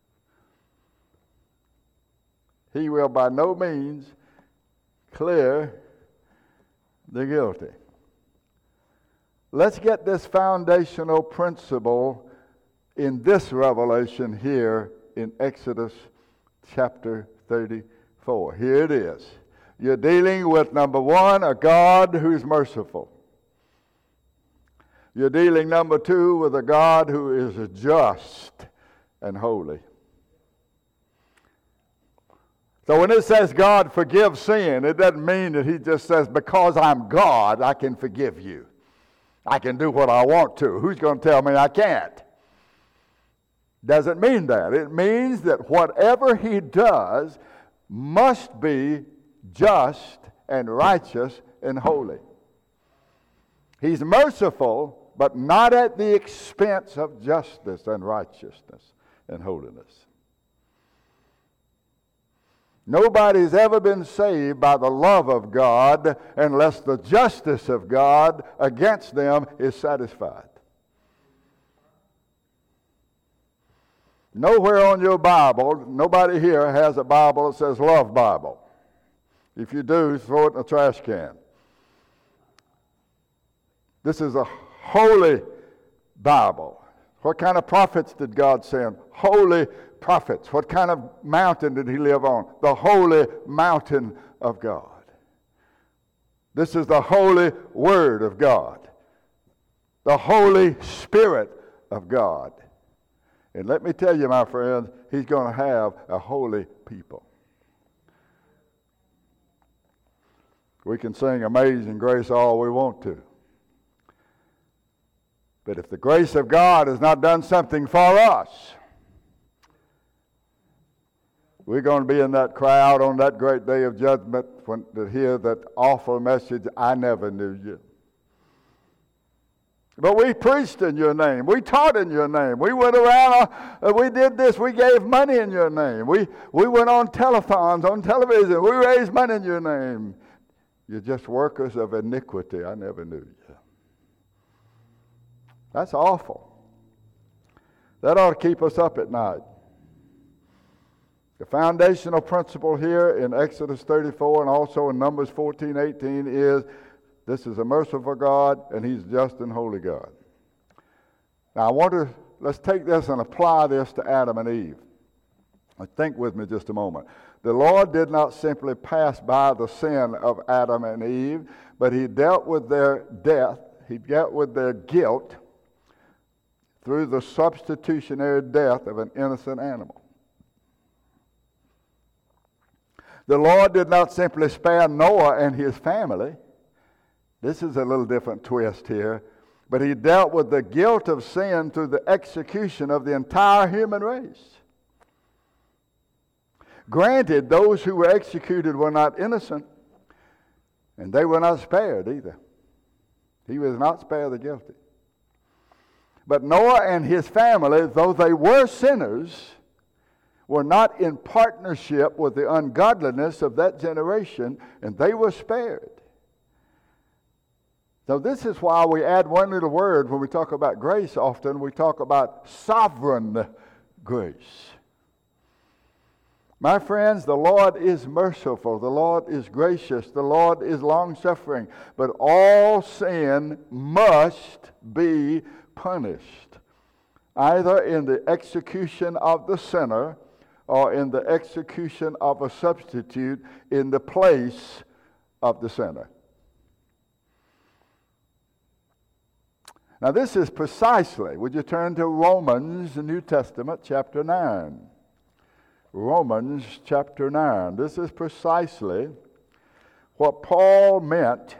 [SPEAKER 1] He will by no means clear the guilty. let's get this foundational principle in this revelation here in Exodus chapter thirty-four. Here it is. You're dealing with, number one, a God who's merciful. You're dealing, number two, with a God who is just and holy. So when it says God forgives sin, it doesn't mean that he just says, because I'm God, I can forgive you. I can do what I want to. Who's going to tell me I can't? Doesn't mean that. It means that whatever he does must be just and righteous and holy. He's merciful, but not at the expense of justice and righteousness and holiness. Nobody's ever been saved by the love of God unless the justice of God against them is satisfied. Nowhere on your Bible, nobody here has a Bible that says Love Bible. If you do, throw it in a trash can. This is a holy Bible. What kind of prophets did God send? Holy prophets. What kind of mountain did he live on? The holy mountain of God. This is the holy Word of God. The Holy Spirit of God. And let me tell you, my friends, he's going to have a holy people. We can sing Amazing Grace all we want to. But if the grace of God has not done something for us, we're going to be in that crowd on that great day of judgment when, to hear that awful message, I never knew you. But we preached in your name. We taught in your name. We went around, uh, we did this. We gave money in your name. We, we went on telethons, on television. We raised money in your name. You're just workers of iniquity. I never knew you. That's awful. That ought to keep us up at night. The foundational principle here in Exodus thirty-four and also in Numbers fourteen, eighteen is this is a merciful God and he's just and holy God. Now I want to, let's take this and apply this to Adam and Eve. Think with me just a moment. The Lord did not simply pass by the sin of Adam and Eve, but he dealt with their death, he dealt with their guilt through the substitutionary death of an innocent animal. The Lord did not simply spare Noah and his family. This is a little different twist here. But he dealt with the guilt of sin through the execution of the entire human race. Granted, those who were executed were not innocent, and they were not spared either. He was not spared the guilty. But Noah and his family, though they were sinners, were not in partnership with the ungodliness of that generation, and they were spared. So this is why we add one little word when we talk about grace often. We talk about sovereign grace. My friends, the Lord is merciful. The Lord is gracious. The Lord is long-suffering. But all sin must be punished, either in the execution of the sinner or in the execution of a substitute in the place of the sinner. Now this is precisely, would you turn to Romans, the New Testament, chapter nine. Romans chapter nine. This is precisely what Paul meant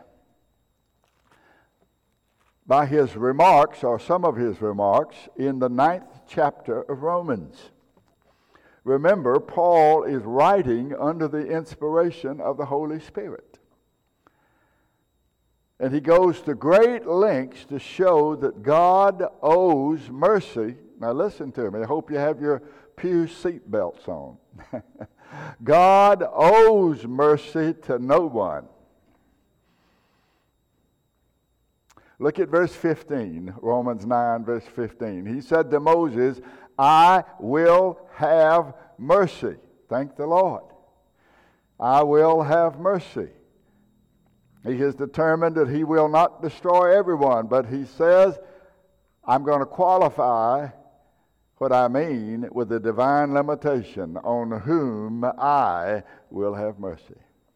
[SPEAKER 1] by his remarks, or some of his remarks, in the ninth chapter of Romans. Remember, Paul is writing under the inspiration of the Holy Spirit. And he goes to great lengths to show that God owes mercy. Now listen to me. I hope you have your pew seat belts on. God owes mercy to no one. Look at verse fifteen, Romans nine, verse fifteen. He said to Moses, I will have mercy. Thank the Lord. I will have mercy. He is determined that he will not destroy everyone, but he says, I'm going to qualify what I mean with the divine limitation, on whom I will have mercy.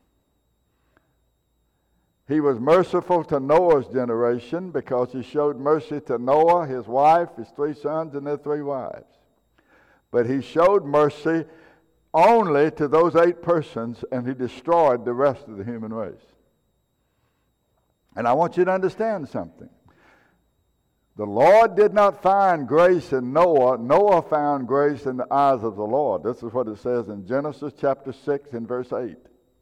[SPEAKER 1] He was merciful to Noah's generation because he showed mercy to Noah, his wife, his three sons, and their three wives. But he showed mercy only to those eight persons, and he destroyed the rest of the human race. And I want you to understand something. The Lord did not find grace in Noah. Noah found grace in the eyes of the Lord. This is what it says in Genesis chapter six and verse eight.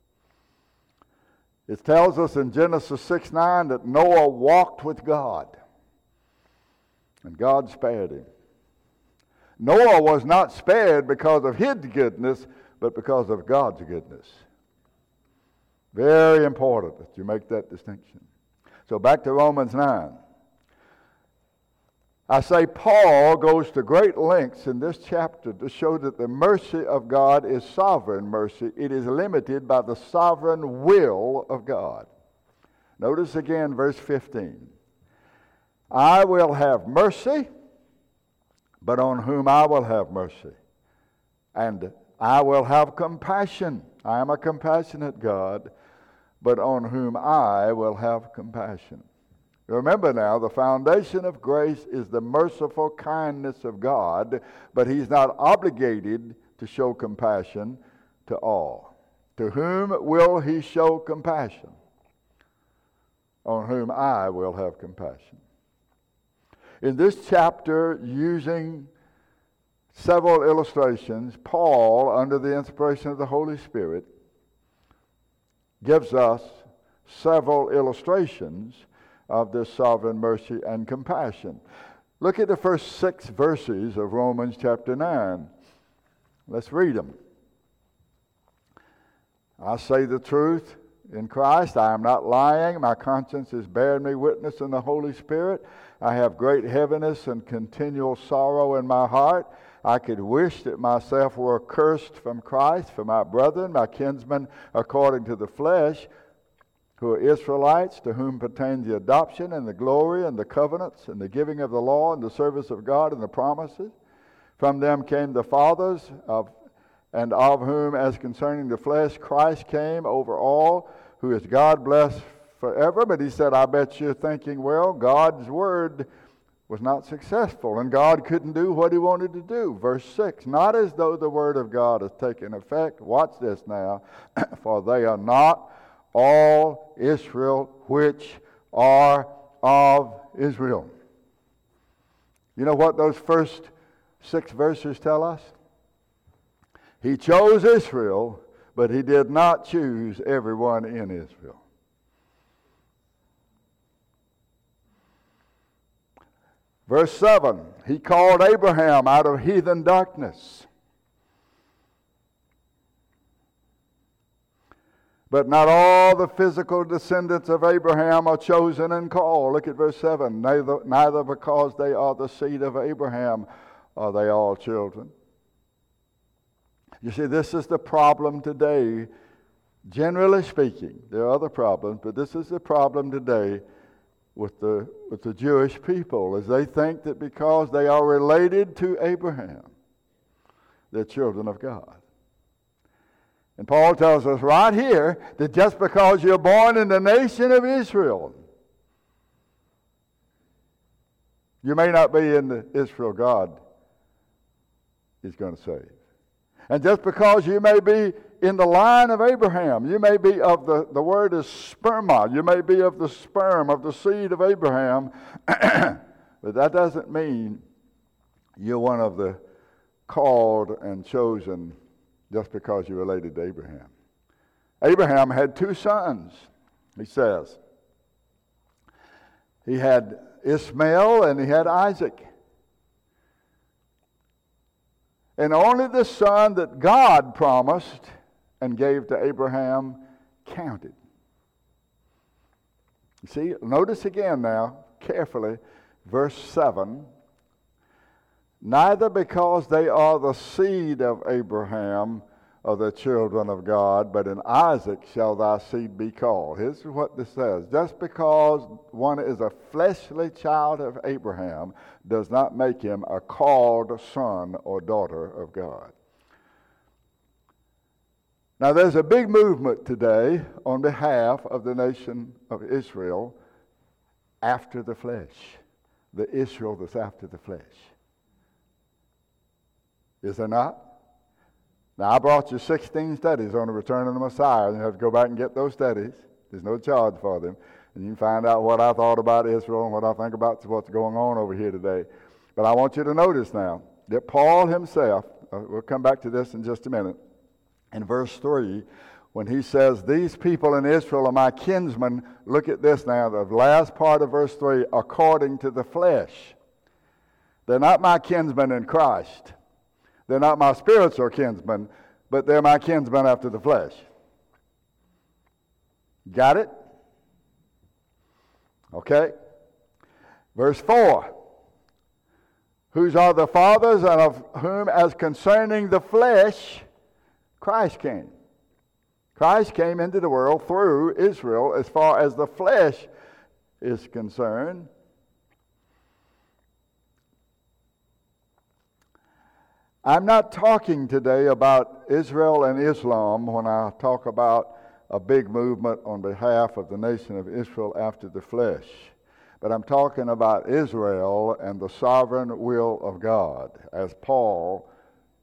[SPEAKER 1] It tells us in Genesis six nine that Noah walked with God, and God spared him. Noah was not spared because of his goodness, but because of God's goodness. Very important that you make that distinction. So back to Romans nine. I say Paul goes to great lengths in this chapter to show that the mercy of God is sovereign mercy. It is limited by the sovereign will of God. Notice again verse fifteen. I will have mercy, but on whom I will have mercy. And I will have compassion. I am a compassionate God, but on whom I will have compassion. Remember now, the foundation of grace is the merciful kindness of God, but he's not obligated to show compassion to all. To whom will he show compassion? On whom I will have compassion. In this chapter, using several illustrations, Paul, under the inspiration of the Holy Spirit, gives us several illustrations of this sovereign mercy and compassion. Look at the first six verses of Romans chapter nine. Let's read them. I say the truth in Christ. I am not lying. My conscience is bearing me witness in the Holy Spirit. I have great heaviness and continual sorrow in my heart. I could wish that myself were accursed from Christ for my brethren, my kinsmen according to the flesh, who are Israelites, to whom pertains the adoption and the glory and the covenants and the giving of the law and the service of God and the promises. From them came the fathers, of, and of whom, as concerning the flesh, Christ came over all, who is God blessed forever. But he said, I bet you're thinking, well, God's word was not successful, and God couldn't do what he wanted to do. Verse six, not as though the word of God has taken effect. Watch this now. For they are not all Israel which are of Israel. You know what those first six verses tell us? He chose Israel, but he did not choose everyone in Israel. Verse seven, he called Abraham out of heathen darkness. But not all the physical descendants of Abraham are chosen and called. Look at verse seven. Neither, neither because they are the seed of Abraham are they all children. You see, this is the problem today. Generally speaking, there are other problems, but this is the problem today with the, with the Jewish people, as they think that because they are related to Abraham, they're children of God. And Paul tells us right here that just because you're born in the nation of Israel, you may not be in the Israel God is going to save. And just because you may be in the line of Abraham, you may be of the, the word is sperma, you may be of the sperm, of the seed of Abraham, but that doesn't mean you're one of the called and chosen just because you're related to Abraham. Abraham had two sons, he says. He had Ishmael and he had Isaac. And only the son that God promised and gave to Abraham counted. You see, notice again now, carefully, verse seven. Neither because they are the seed of Abraham of the children of God, but in Isaac shall thy seed be called. Here's what this says. Just because one is a fleshly child of Abraham does not make him a called son or daughter of God. Now, there's a big movement today on behalf of the nation of Israel after the flesh, the Israel that's after the flesh. Is there not? Now, I brought you sixteen studies on the return of the Messiah, and you have to go back and get those studies. There's no charge for them. And you can find out what I thought about Israel and what I think about what's going on over here today. But I want you to notice now that Paul himself, uh, we'll come back to this in just a minute, in verse three, when he says, these people in Israel are my kinsmen, look at this now, the last part of verse three, according to the flesh. They're not my kinsmen in Christ. They're not my spiritual kinsmen, but they're my kinsmen after the flesh. Got it? Okay. Verse four. Whose are the fathers, and of whom as concerning the flesh, Christ came. Christ came into the world through Israel as far as the flesh is concerned. I'm not talking today about Israel and Islam when I talk about a big movement on behalf of the nation of Israel after the flesh. But I'm talking about Israel and the sovereign will of God, as Paul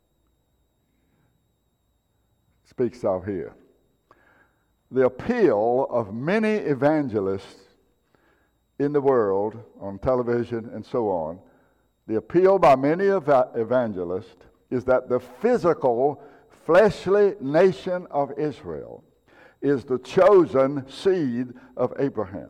[SPEAKER 1] speaks of here. The appeal of many evangelists in the world, on television and so on, the appeal by many ev- evangelists is that the physical, fleshly nation of Israel is the chosen seed of Abraham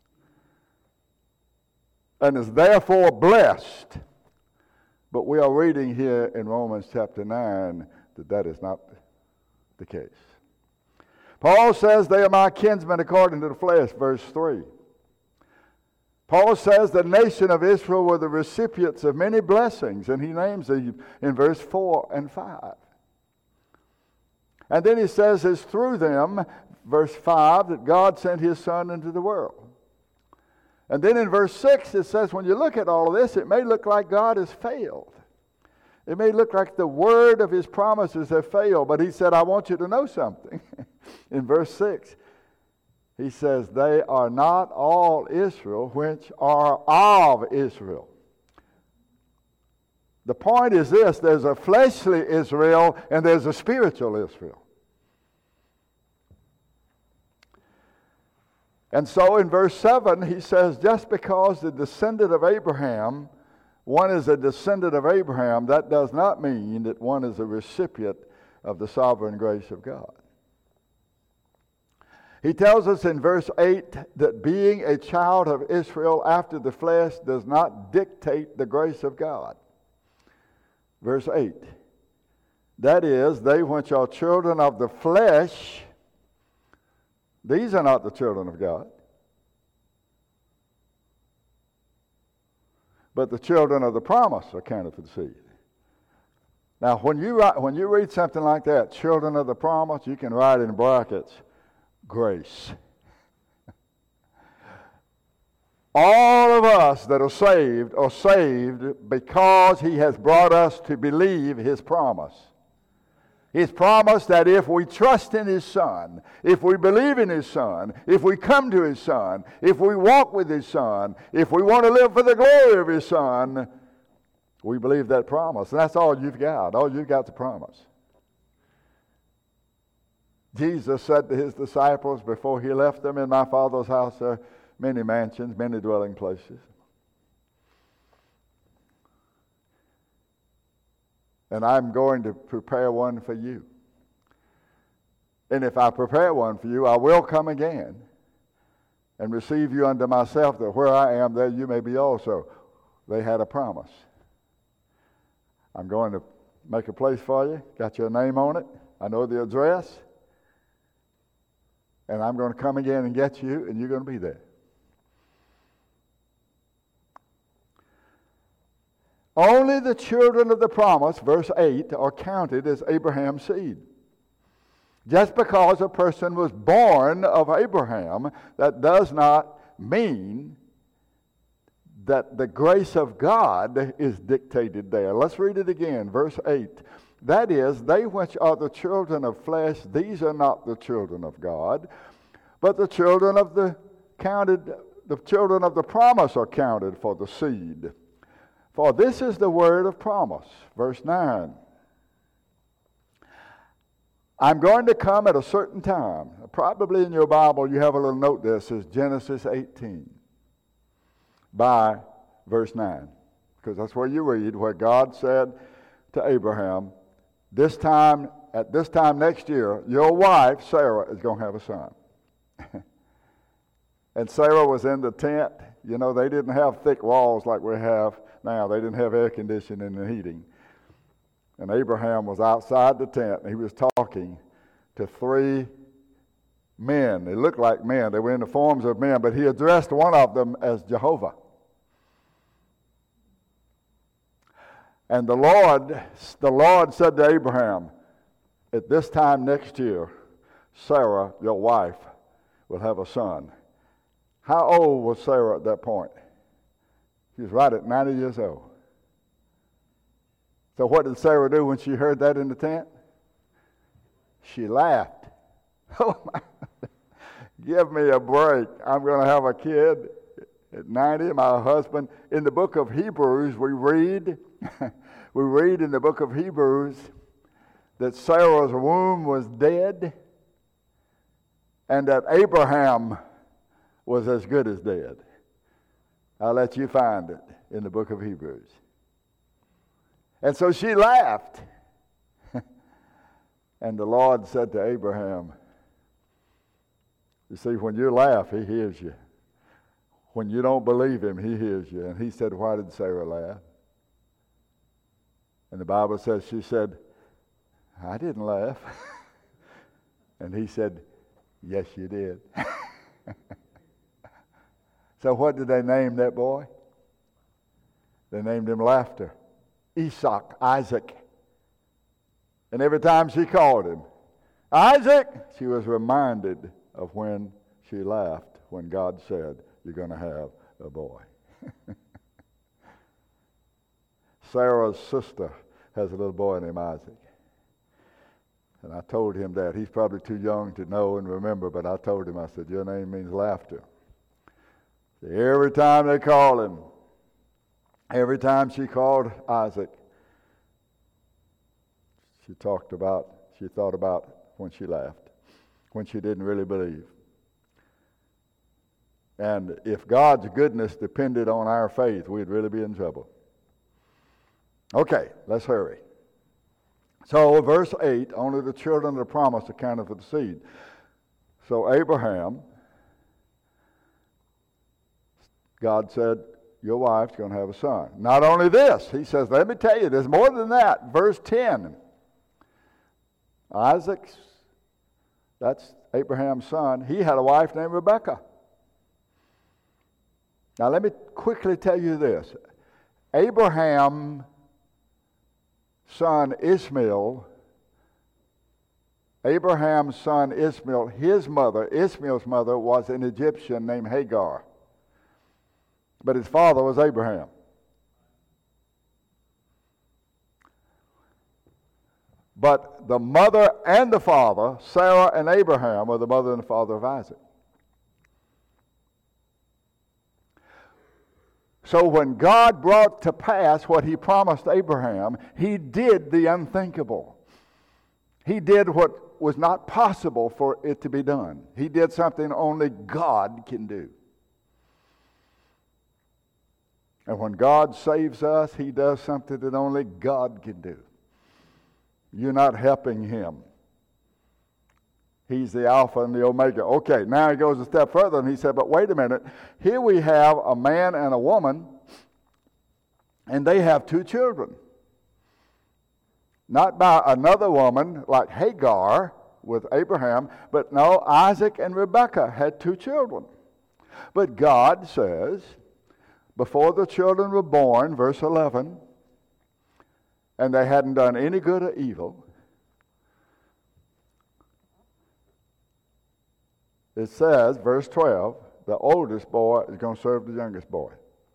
[SPEAKER 1] and is therefore blessed. But we are reading here in Romans chapter nine that that is not the case. Paul says they are my kinsmen according to the flesh, verse three. Paul says the nation of Israel were the recipients of many blessings, and he names them in verse four and five. And then he says it's through them, verse five, that God sent his Son into the world. And then in verse six it says when you look at all of this, it may look like God has failed. It may look like the word of his promises have failed, but he said, I want you to know something. In verse six, he says, they are not all Israel which are of Israel. The point is this, there's a fleshly Israel and there's a spiritual Israel. And so in verse seven, he says, just because the descendant of Abraham, one is a descendant of Abraham, that does not mean that one is a recipient of the sovereign grace of God. He tells us in verse eight that being a child of Israel after the flesh does not dictate the grace of God. Verse eight. That is, they which are children of the flesh, these are not the children of God, but the children of the promise are counted for the seed. Now, when you write, when you read something like that, children of the promise, you can write in brackets, grace. All of us that are saved are saved because he has brought us to believe his promise. His promise that if we trust in his Son, if we believe in his Son, if we come to his Son, if we walk with his Son, if we want to live for the glory of his Son, we believe that promise. And that's all you've got. All you've got is the promise. Jesus said to his disciples before he left them, in my Father's house there are many mansions, many dwelling places. And I'm going to prepare one for you. And if I prepare one for you, I will come again and receive you unto myself, that where I am, there you may be also. They had a promise. I'm going to make a place for you. Got your name on it. I know the address. And I'm going to come again and get you, and you're going to be there. Only the children of the promise, verse eight, are counted as Abraham's seed. Just because a person was born of Abraham, that does not mean that the grace of God is dictated there. Let's read it again, verse eight. That is, they which are the children of flesh, these are not the children of God, but the children of the counted, the children of the promise are counted for the seed. For this is the word of promise. Verse nine. I'm going to come at a certain time. Probably in your Bible you have a little note there that says Genesis eighteen. By verse nine. Because that's where you read where God said to Abraham, this time, at this time next year, your wife, Sarah, is going to have a son. And Sarah was in the tent. You know, they didn't have thick walls like we have now. They didn't have air conditioning and heating. And Abraham was outside the tent, and he was talking to three men. They looked like men. They were in the forms of men, but he addressed one of them as Jehovah. And the Lord, the Lord said to Abraham, at this time next year, Sarah, your wife, will have a son. How old was Sarah at that point? She was right at ninety years old. So what did Sarah do when she heard that in the tent? She laughed. Oh my, give me a break. I'm going to have a kid at ninety, my husband. In the book of Hebrews, we read, we read in the book of Hebrews that Sarah's womb was dead and that Abraham was as good as dead. I'll let you find it in the book of Hebrews. And so she laughed. And the Lord said to Abraham, you see, when you laugh, he hears you. When you don't believe him, he hears you. And he said, why did Sarah laugh? And the Bible says, she said, I didn't laugh. And he said, yes, you did. So what did they name that boy? They named him Laughter. Isaac, Isaac. And every time she called him, Isaac, she was reminded of when she laughed, when God said, you're going to have a boy. Sarah's sister has a little boy named Isaac. And I told him that. He's probably too young to know and remember, but I told him, I said, your name means laughter. Every time they called him, every time she called Isaac, she talked about, she thought about when she laughed, when she didn't really believe. And if God's goodness depended on our faith, we'd really be in trouble. Okay, let's hurry. So, verse eight, only the children of the promise accounted for the seed. So, Abraham, God said, your wife's going to have a son. Not only this, he says, let me tell you, there's more than that. Verse ten. Isaac, that's Abraham's son, he had a wife named Rebekah. Now let me quickly tell you this. Abraham's son Ishmael, Abraham's son Ishmael, his mother, Ishmael's mother, was an Egyptian named Hagar. But his father was Abraham. But the mother and the father, Sarah and Abraham, were the mother and the father of Isaac. So when God brought to pass what he promised Abraham, he did the unthinkable. He did what was not possible for it to be done. He did something only God can do. And when God saves us, he does something that only God can do. You're not helping him. He's the Alpha and the Omega. Okay, now he goes a step further and he said, but wait a minute. Here we have a man and a woman, and they have two children. Not by another woman like Hagar with Abraham, but no, Isaac and Rebekah had two children. But God says, before the children were born, verse eleven, and they hadn't done any good or evil, it says, verse twelve, the oldest boy is going to serve the youngest boy.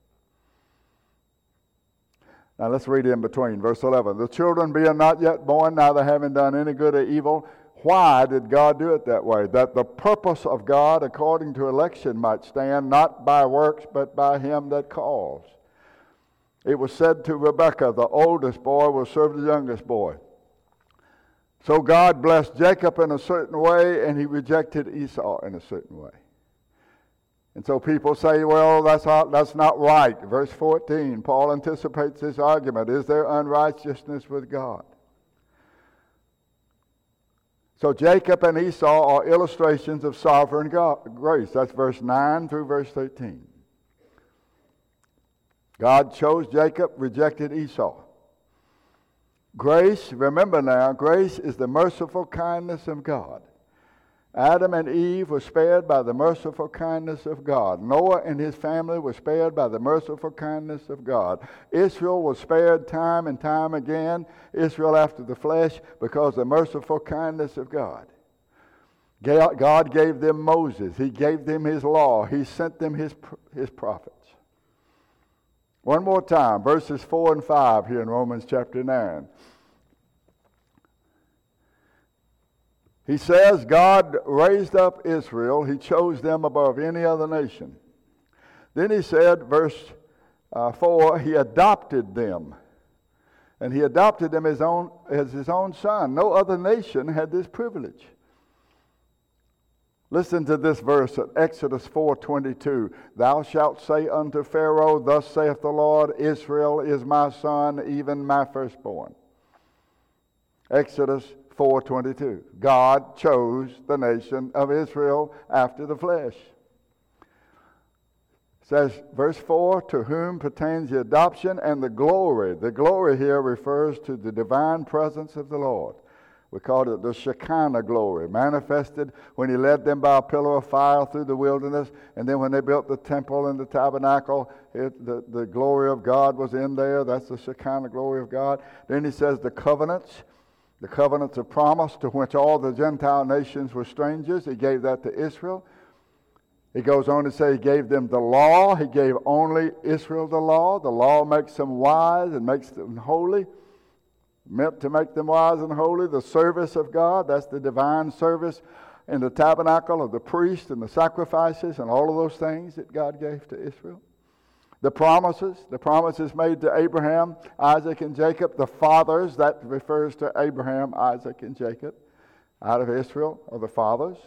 [SPEAKER 1] Now let's read in between. Verse eleven, the children being not yet born, neither having done any good or evil. Why did God do it that way? That the purpose of God according to election might stand, not by works, but by him that calls. It was said to Rebekah, the oldest boy will serve the youngest boy. So God blessed Jacob in a certain way, and he rejected Esau in a certain way. And so people say, well, that's not, that's not right. Verse fourteen, Paul anticipates this argument. Is there unrighteousness with God? So Jacob and Esau are illustrations of sovereign God, grace. That's verse nine through verse thirteen. God chose Jacob, rejected Esau. Grace, remember now, grace is the merciful kindness of God. Adam and Eve were spared by the merciful kindness of God. Noah and his family were spared by the merciful kindness of God. Israel was spared time and time again, Israel after the flesh, because of the merciful kindness of God. God gave them Moses. He gave them his law. He sent them his, his prophets. One more time, verses four and five here in Romans chapter nine. He says, God raised up Israel. He chose them above any other nation. Then he said, verse uh, four, he adopted them. And he adopted them as, own, as his own son. No other nation had this privilege. Listen to this verse at Exodus four twenty-two. Thou shalt say unto Pharaoh, thus saith the Lord, Israel is my son, even my firstborn. Exodus four twenty-two. God chose the nation of Israel after the flesh. It says, verse four, to whom pertains the adoption and the glory. The glory here refers to the divine presence of the Lord. We called it the Shekinah glory, manifested when he led them by a pillar of fire through the wilderness, and then when they built the temple and the tabernacle, it, the, the glory of God was in there. That's the Shekinah glory of God. Then he says the covenants, the covenants of promise to which all the Gentile nations were strangers. He gave that to Israel. He goes on to say he gave them the law. He gave only Israel the law. The law makes them wise and makes them holy. Meant to make them wise and holy. The service of God, that's the divine service in the tabernacle of the priest and the sacrifices and all of those things that God gave to Israel. The promises, the promises made to Abraham, Isaac, and Jacob, the fathers, that refers to Abraham, Isaac, and Jacob, out of Israel, are the fathers.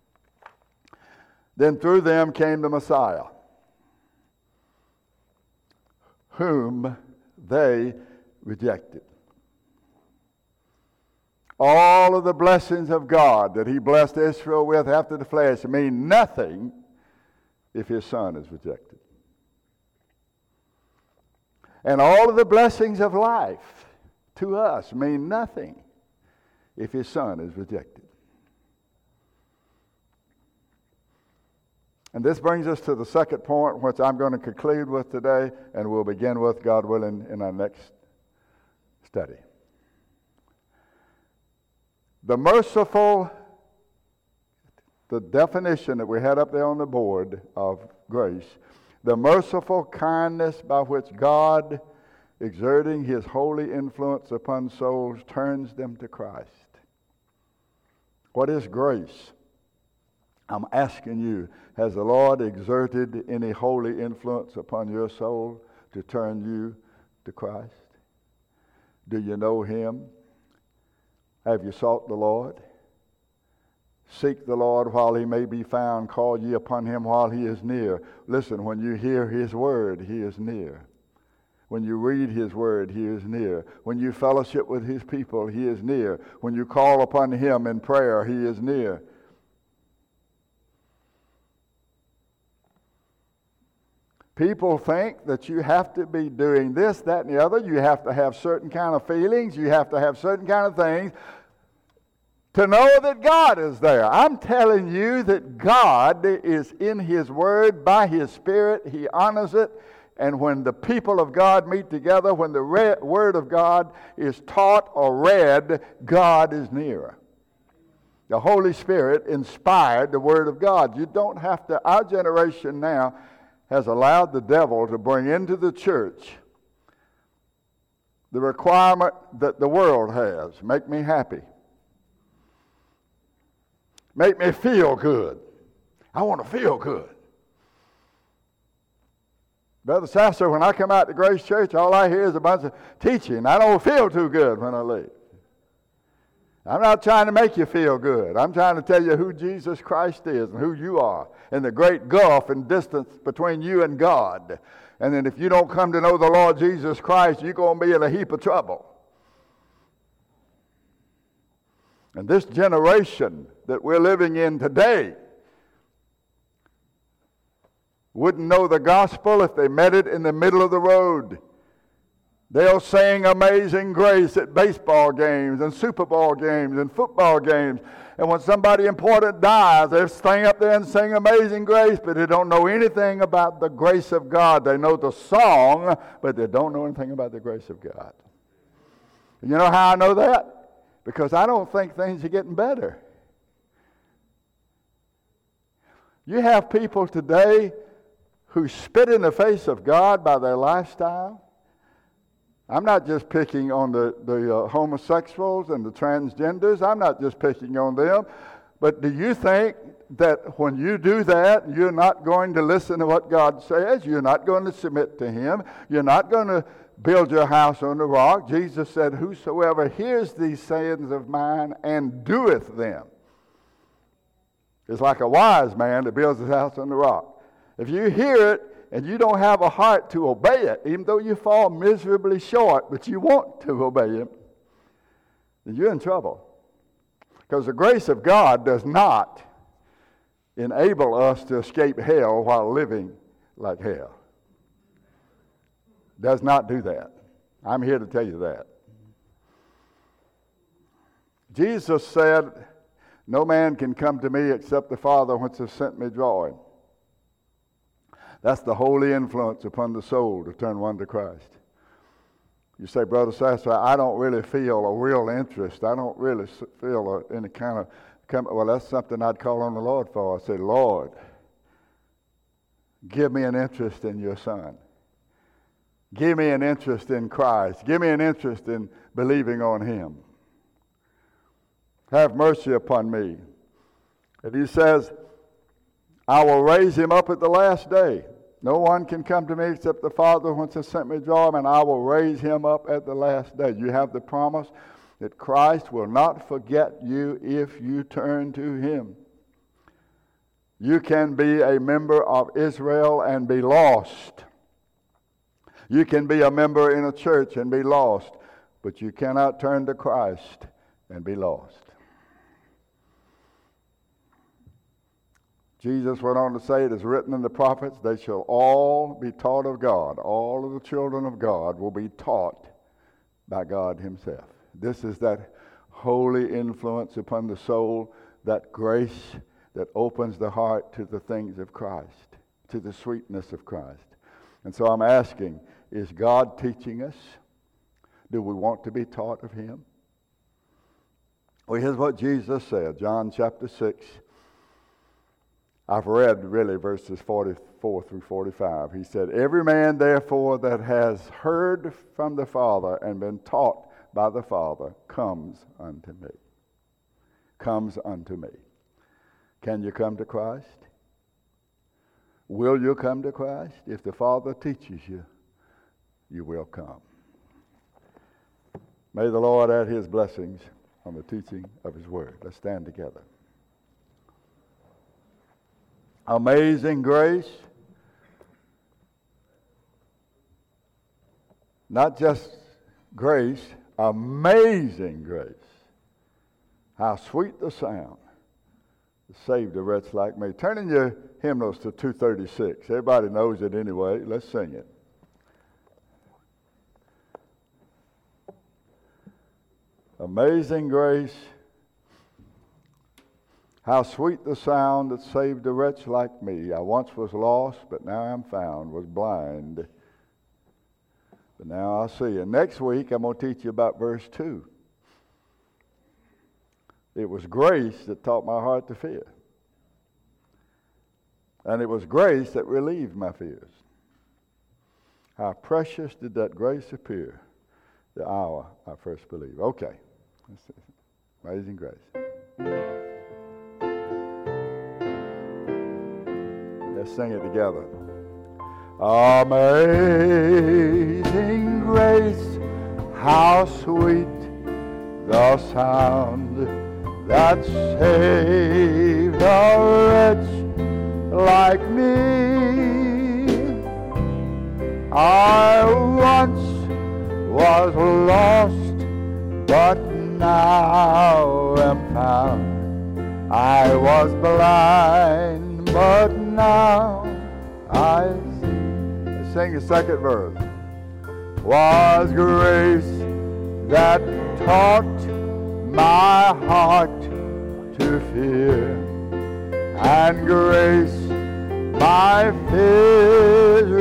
[SPEAKER 1] Then through them came the Messiah, whom they rejected. All of the blessings of God that he blessed Israel with after the flesh mean nothing if his son is rejected. And all of the blessings of life to us mean nothing if his son is rejected. And this brings us to the second point, which I'm going to conclude with today, and we'll begin with, God willing, in our next study. The merciful, the definition that we had up there on the board of grace, the merciful kindness by which God, exerting his holy influence upon souls, turns them to Christ. What is grace? I'm asking you, has the Lord exerted any holy influence upon your soul to turn you to Christ? Do you know him? Have you sought the Lord? Seek the Lord while he may be found. Call ye upon him while he is near. Listen, when you hear his word, he is near. When you read his word, he is near. When you fellowship with his people, he is near. When you call upon him in prayer, he is near. People think that you have to be doing this, that, and the other. You have to have certain kind of feelings. You have to have certain kind of things to know that God is there. I'm telling you that God is in his word by his Spirit. He honors it. And when the people of God meet together, when the re- word of God is taught or read, God is near. The Holy Spirit inspired the Word of God. You don't have to, our generation now has allowed the devil to bring into the church the requirement that the world has. Make me happy. Make me feel good. I want to feel good. Brother Sasser, when I come out to Grace Church, all I hear is a bunch of teaching. I don't feel too good when I leave. I'm not trying to make you feel good. I'm trying to tell you who Jesus Christ is and who you are and the great gulf and distance between you and God. And then if you don't come to know the Lord Jesus Christ, you're going to be in a heap of trouble. And this generation that we're living in today wouldn't know the gospel if they met it in the middle of the road. They'll sing Amazing Grace at baseball games and Super Bowl games and football games. And when somebody important dies, they stand up there and sing Amazing Grace, but they don't know anything about the grace of God. They know the song, but they don't know anything about the grace of God. You know how I know that? Because I don't think things are getting better. You have people today who spit in the face of God by their lifestyle. I'm not just picking on the, the uh, homosexuals and the transgenders. I'm not just picking on them. But do you think that when you do that, you're not going to listen to what God says? You're not going to submit to Him? You're not going to build your house on the rock? Jesus said, whosoever hears these sayings of mine and doeth them is like a wise man that builds his house on the rock. If you hear it, and you don't have a heart to obey it, even though you fall miserably short, but you want to obey Him, then you're in trouble. Because the grace of God does not enable us to escape hell while living like hell. Does not do that. I'm here to tell you that. Jesus said, no man can come to me except the Father whence has sent me draw him. That's the holy influence upon the soul to turn one to Christ. You say, Brother Sasser, I don't really feel a real interest. I don't really feel a, any kind of, well, that's something I'd call on the Lord for. I say, Lord, give me an interest in your Son. Give me an interest in Christ. Give me an interest in believing on Him. Have mercy upon me. And He says, I will raise him up at the last day. No one can come to me except the Father whence has sent me draw him, and I will raise him up at the last day. You have the promise that Christ will not forget you if you turn to Him. You can be a member of Israel and be lost. You can be a member in a church and be lost, but you cannot turn to Christ and be lost. Jesus went on to say, it is written in the prophets, they shall all be taught of God. All of the children of God will be taught by God Himself. This is that holy influence upon the soul, that grace that opens the heart to the things of Christ, to the sweetness of Christ. And so I'm asking, is God teaching us? Do we want to be taught of Him? Well, here's what Jesus said, John chapter six. I've read really verses forty-four through forty-five. He said, every man therefore that has heard from the Father and been taught by the Father comes unto me. Comes unto me. Can you come to Christ? Will you come to Christ? If the Father teaches you, you will come. May the Lord add His blessings on the teaching of His Word. Let's stand together. Amazing grace. Not just grace, amazing grace. How sweet the sound that saved a wretch like me. Turn in your hymnals to two thirty-six. Everybody knows it anyway. Let's sing it. Amazing grace. How sweet the sound that saved a wretch like me. I once was lost, but now I'm found, was blind, but now I see. And next week, I'm going to teach you about verse two. It was grace that taught my heart to fear. And it was grace that relieved my fears. How precious did that grace appear the hour I first believed. Okay. Amazing grace. Let's sing it together. Amazing grace, how sweet the sound that saved a wretch like me. I once was lost, but now am found. I was blind, but now I see. Let's sing the second verse. Was grace that taught my heart to fear, and grace my fears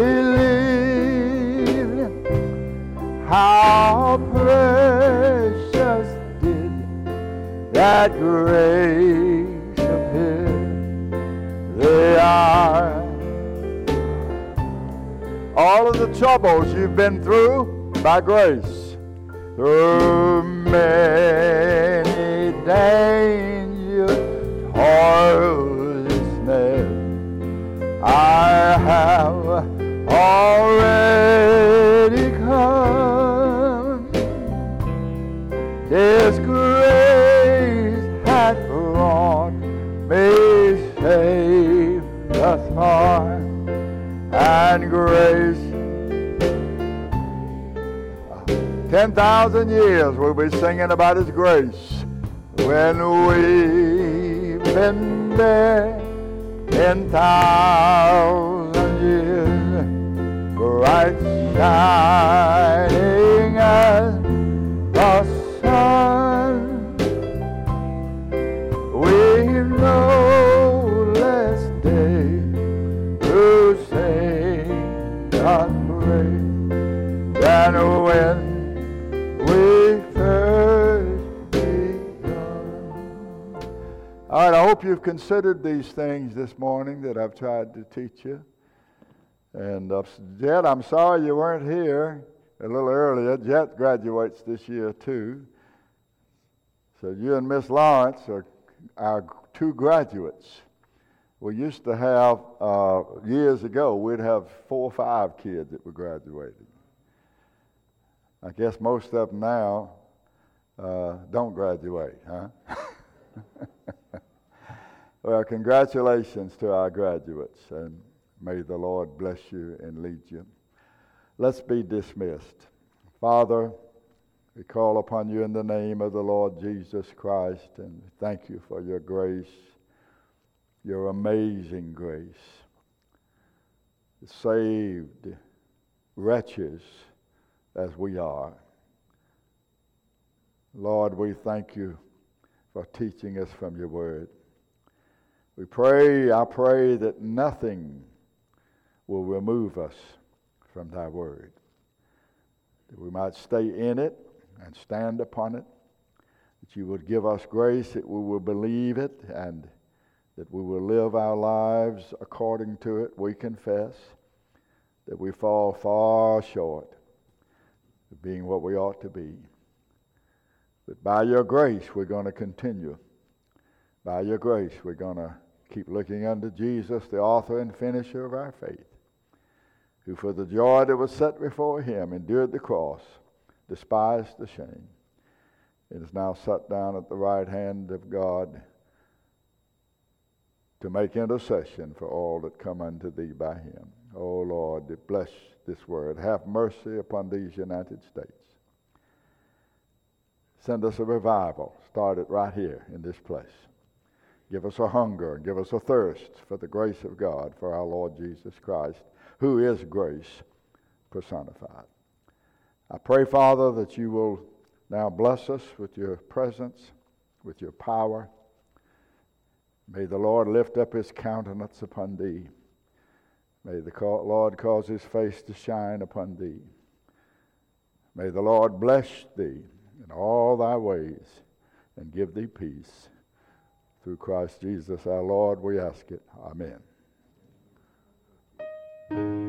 [SPEAKER 1] relieved. How precious did that grace appear the hour. All of the troubles you've been through by grace, through many dangers, toils, I have already come. His grace hath brought me safe thus far, and grace. Ten thousand years we'll be singing about His grace when we've been there. Ten thousand years, bright shining as the sun. We've no less day to sing and praise than when we first begun. All right, I hope you've considered these things this morning that I've tried to teach you. And uh, Jet, I'm sorry you weren't here a little earlier. Jet graduates this year too. So you and Miss Lawrence are our two graduates. We used to have, uh, years ago, we'd have four or five kids that were graduated. I guess most of them now uh, don't graduate, huh? Well, congratulations to our graduates, and may the Lord bless you and lead you. Let's be dismissed. Father, we call upon you in the name of the Lord Jesus Christ, and thank you for your grace, your amazing grace. Saved wretches as we are. Lord, we thank you for teaching us from your word. We pray, I pray that nothing will remove us from thy word, that we might stay in it and stand upon it, that you would give us grace that we will believe it and that we will live our lives according to it. We confess that we fall far short of being what we ought to be. But by your grace, we're going to continue. By your grace, we're going to keep looking unto Jesus, the author and finisher of our faith, who for the joy that was set before him endured the cross, despised the shame, and is now sat down at the right hand of God to make intercession for all that come unto thee by him. O Lord, bless this word. Have mercy upon these United States. Send us a revival. Start it right here in this place. Give us a hunger and give us a thirst for the grace of God, for our Lord Jesus Christ, who is grace personified. I pray, Father, that you will now bless us with your presence, with your power. May the Lord lift up his countenance upon thee. May the Lord cause his face to shine upon thee. May the Lord bless thee in all thy ways. and give thee peace. Through Christ Jesus our Lord, we ask it. Amen.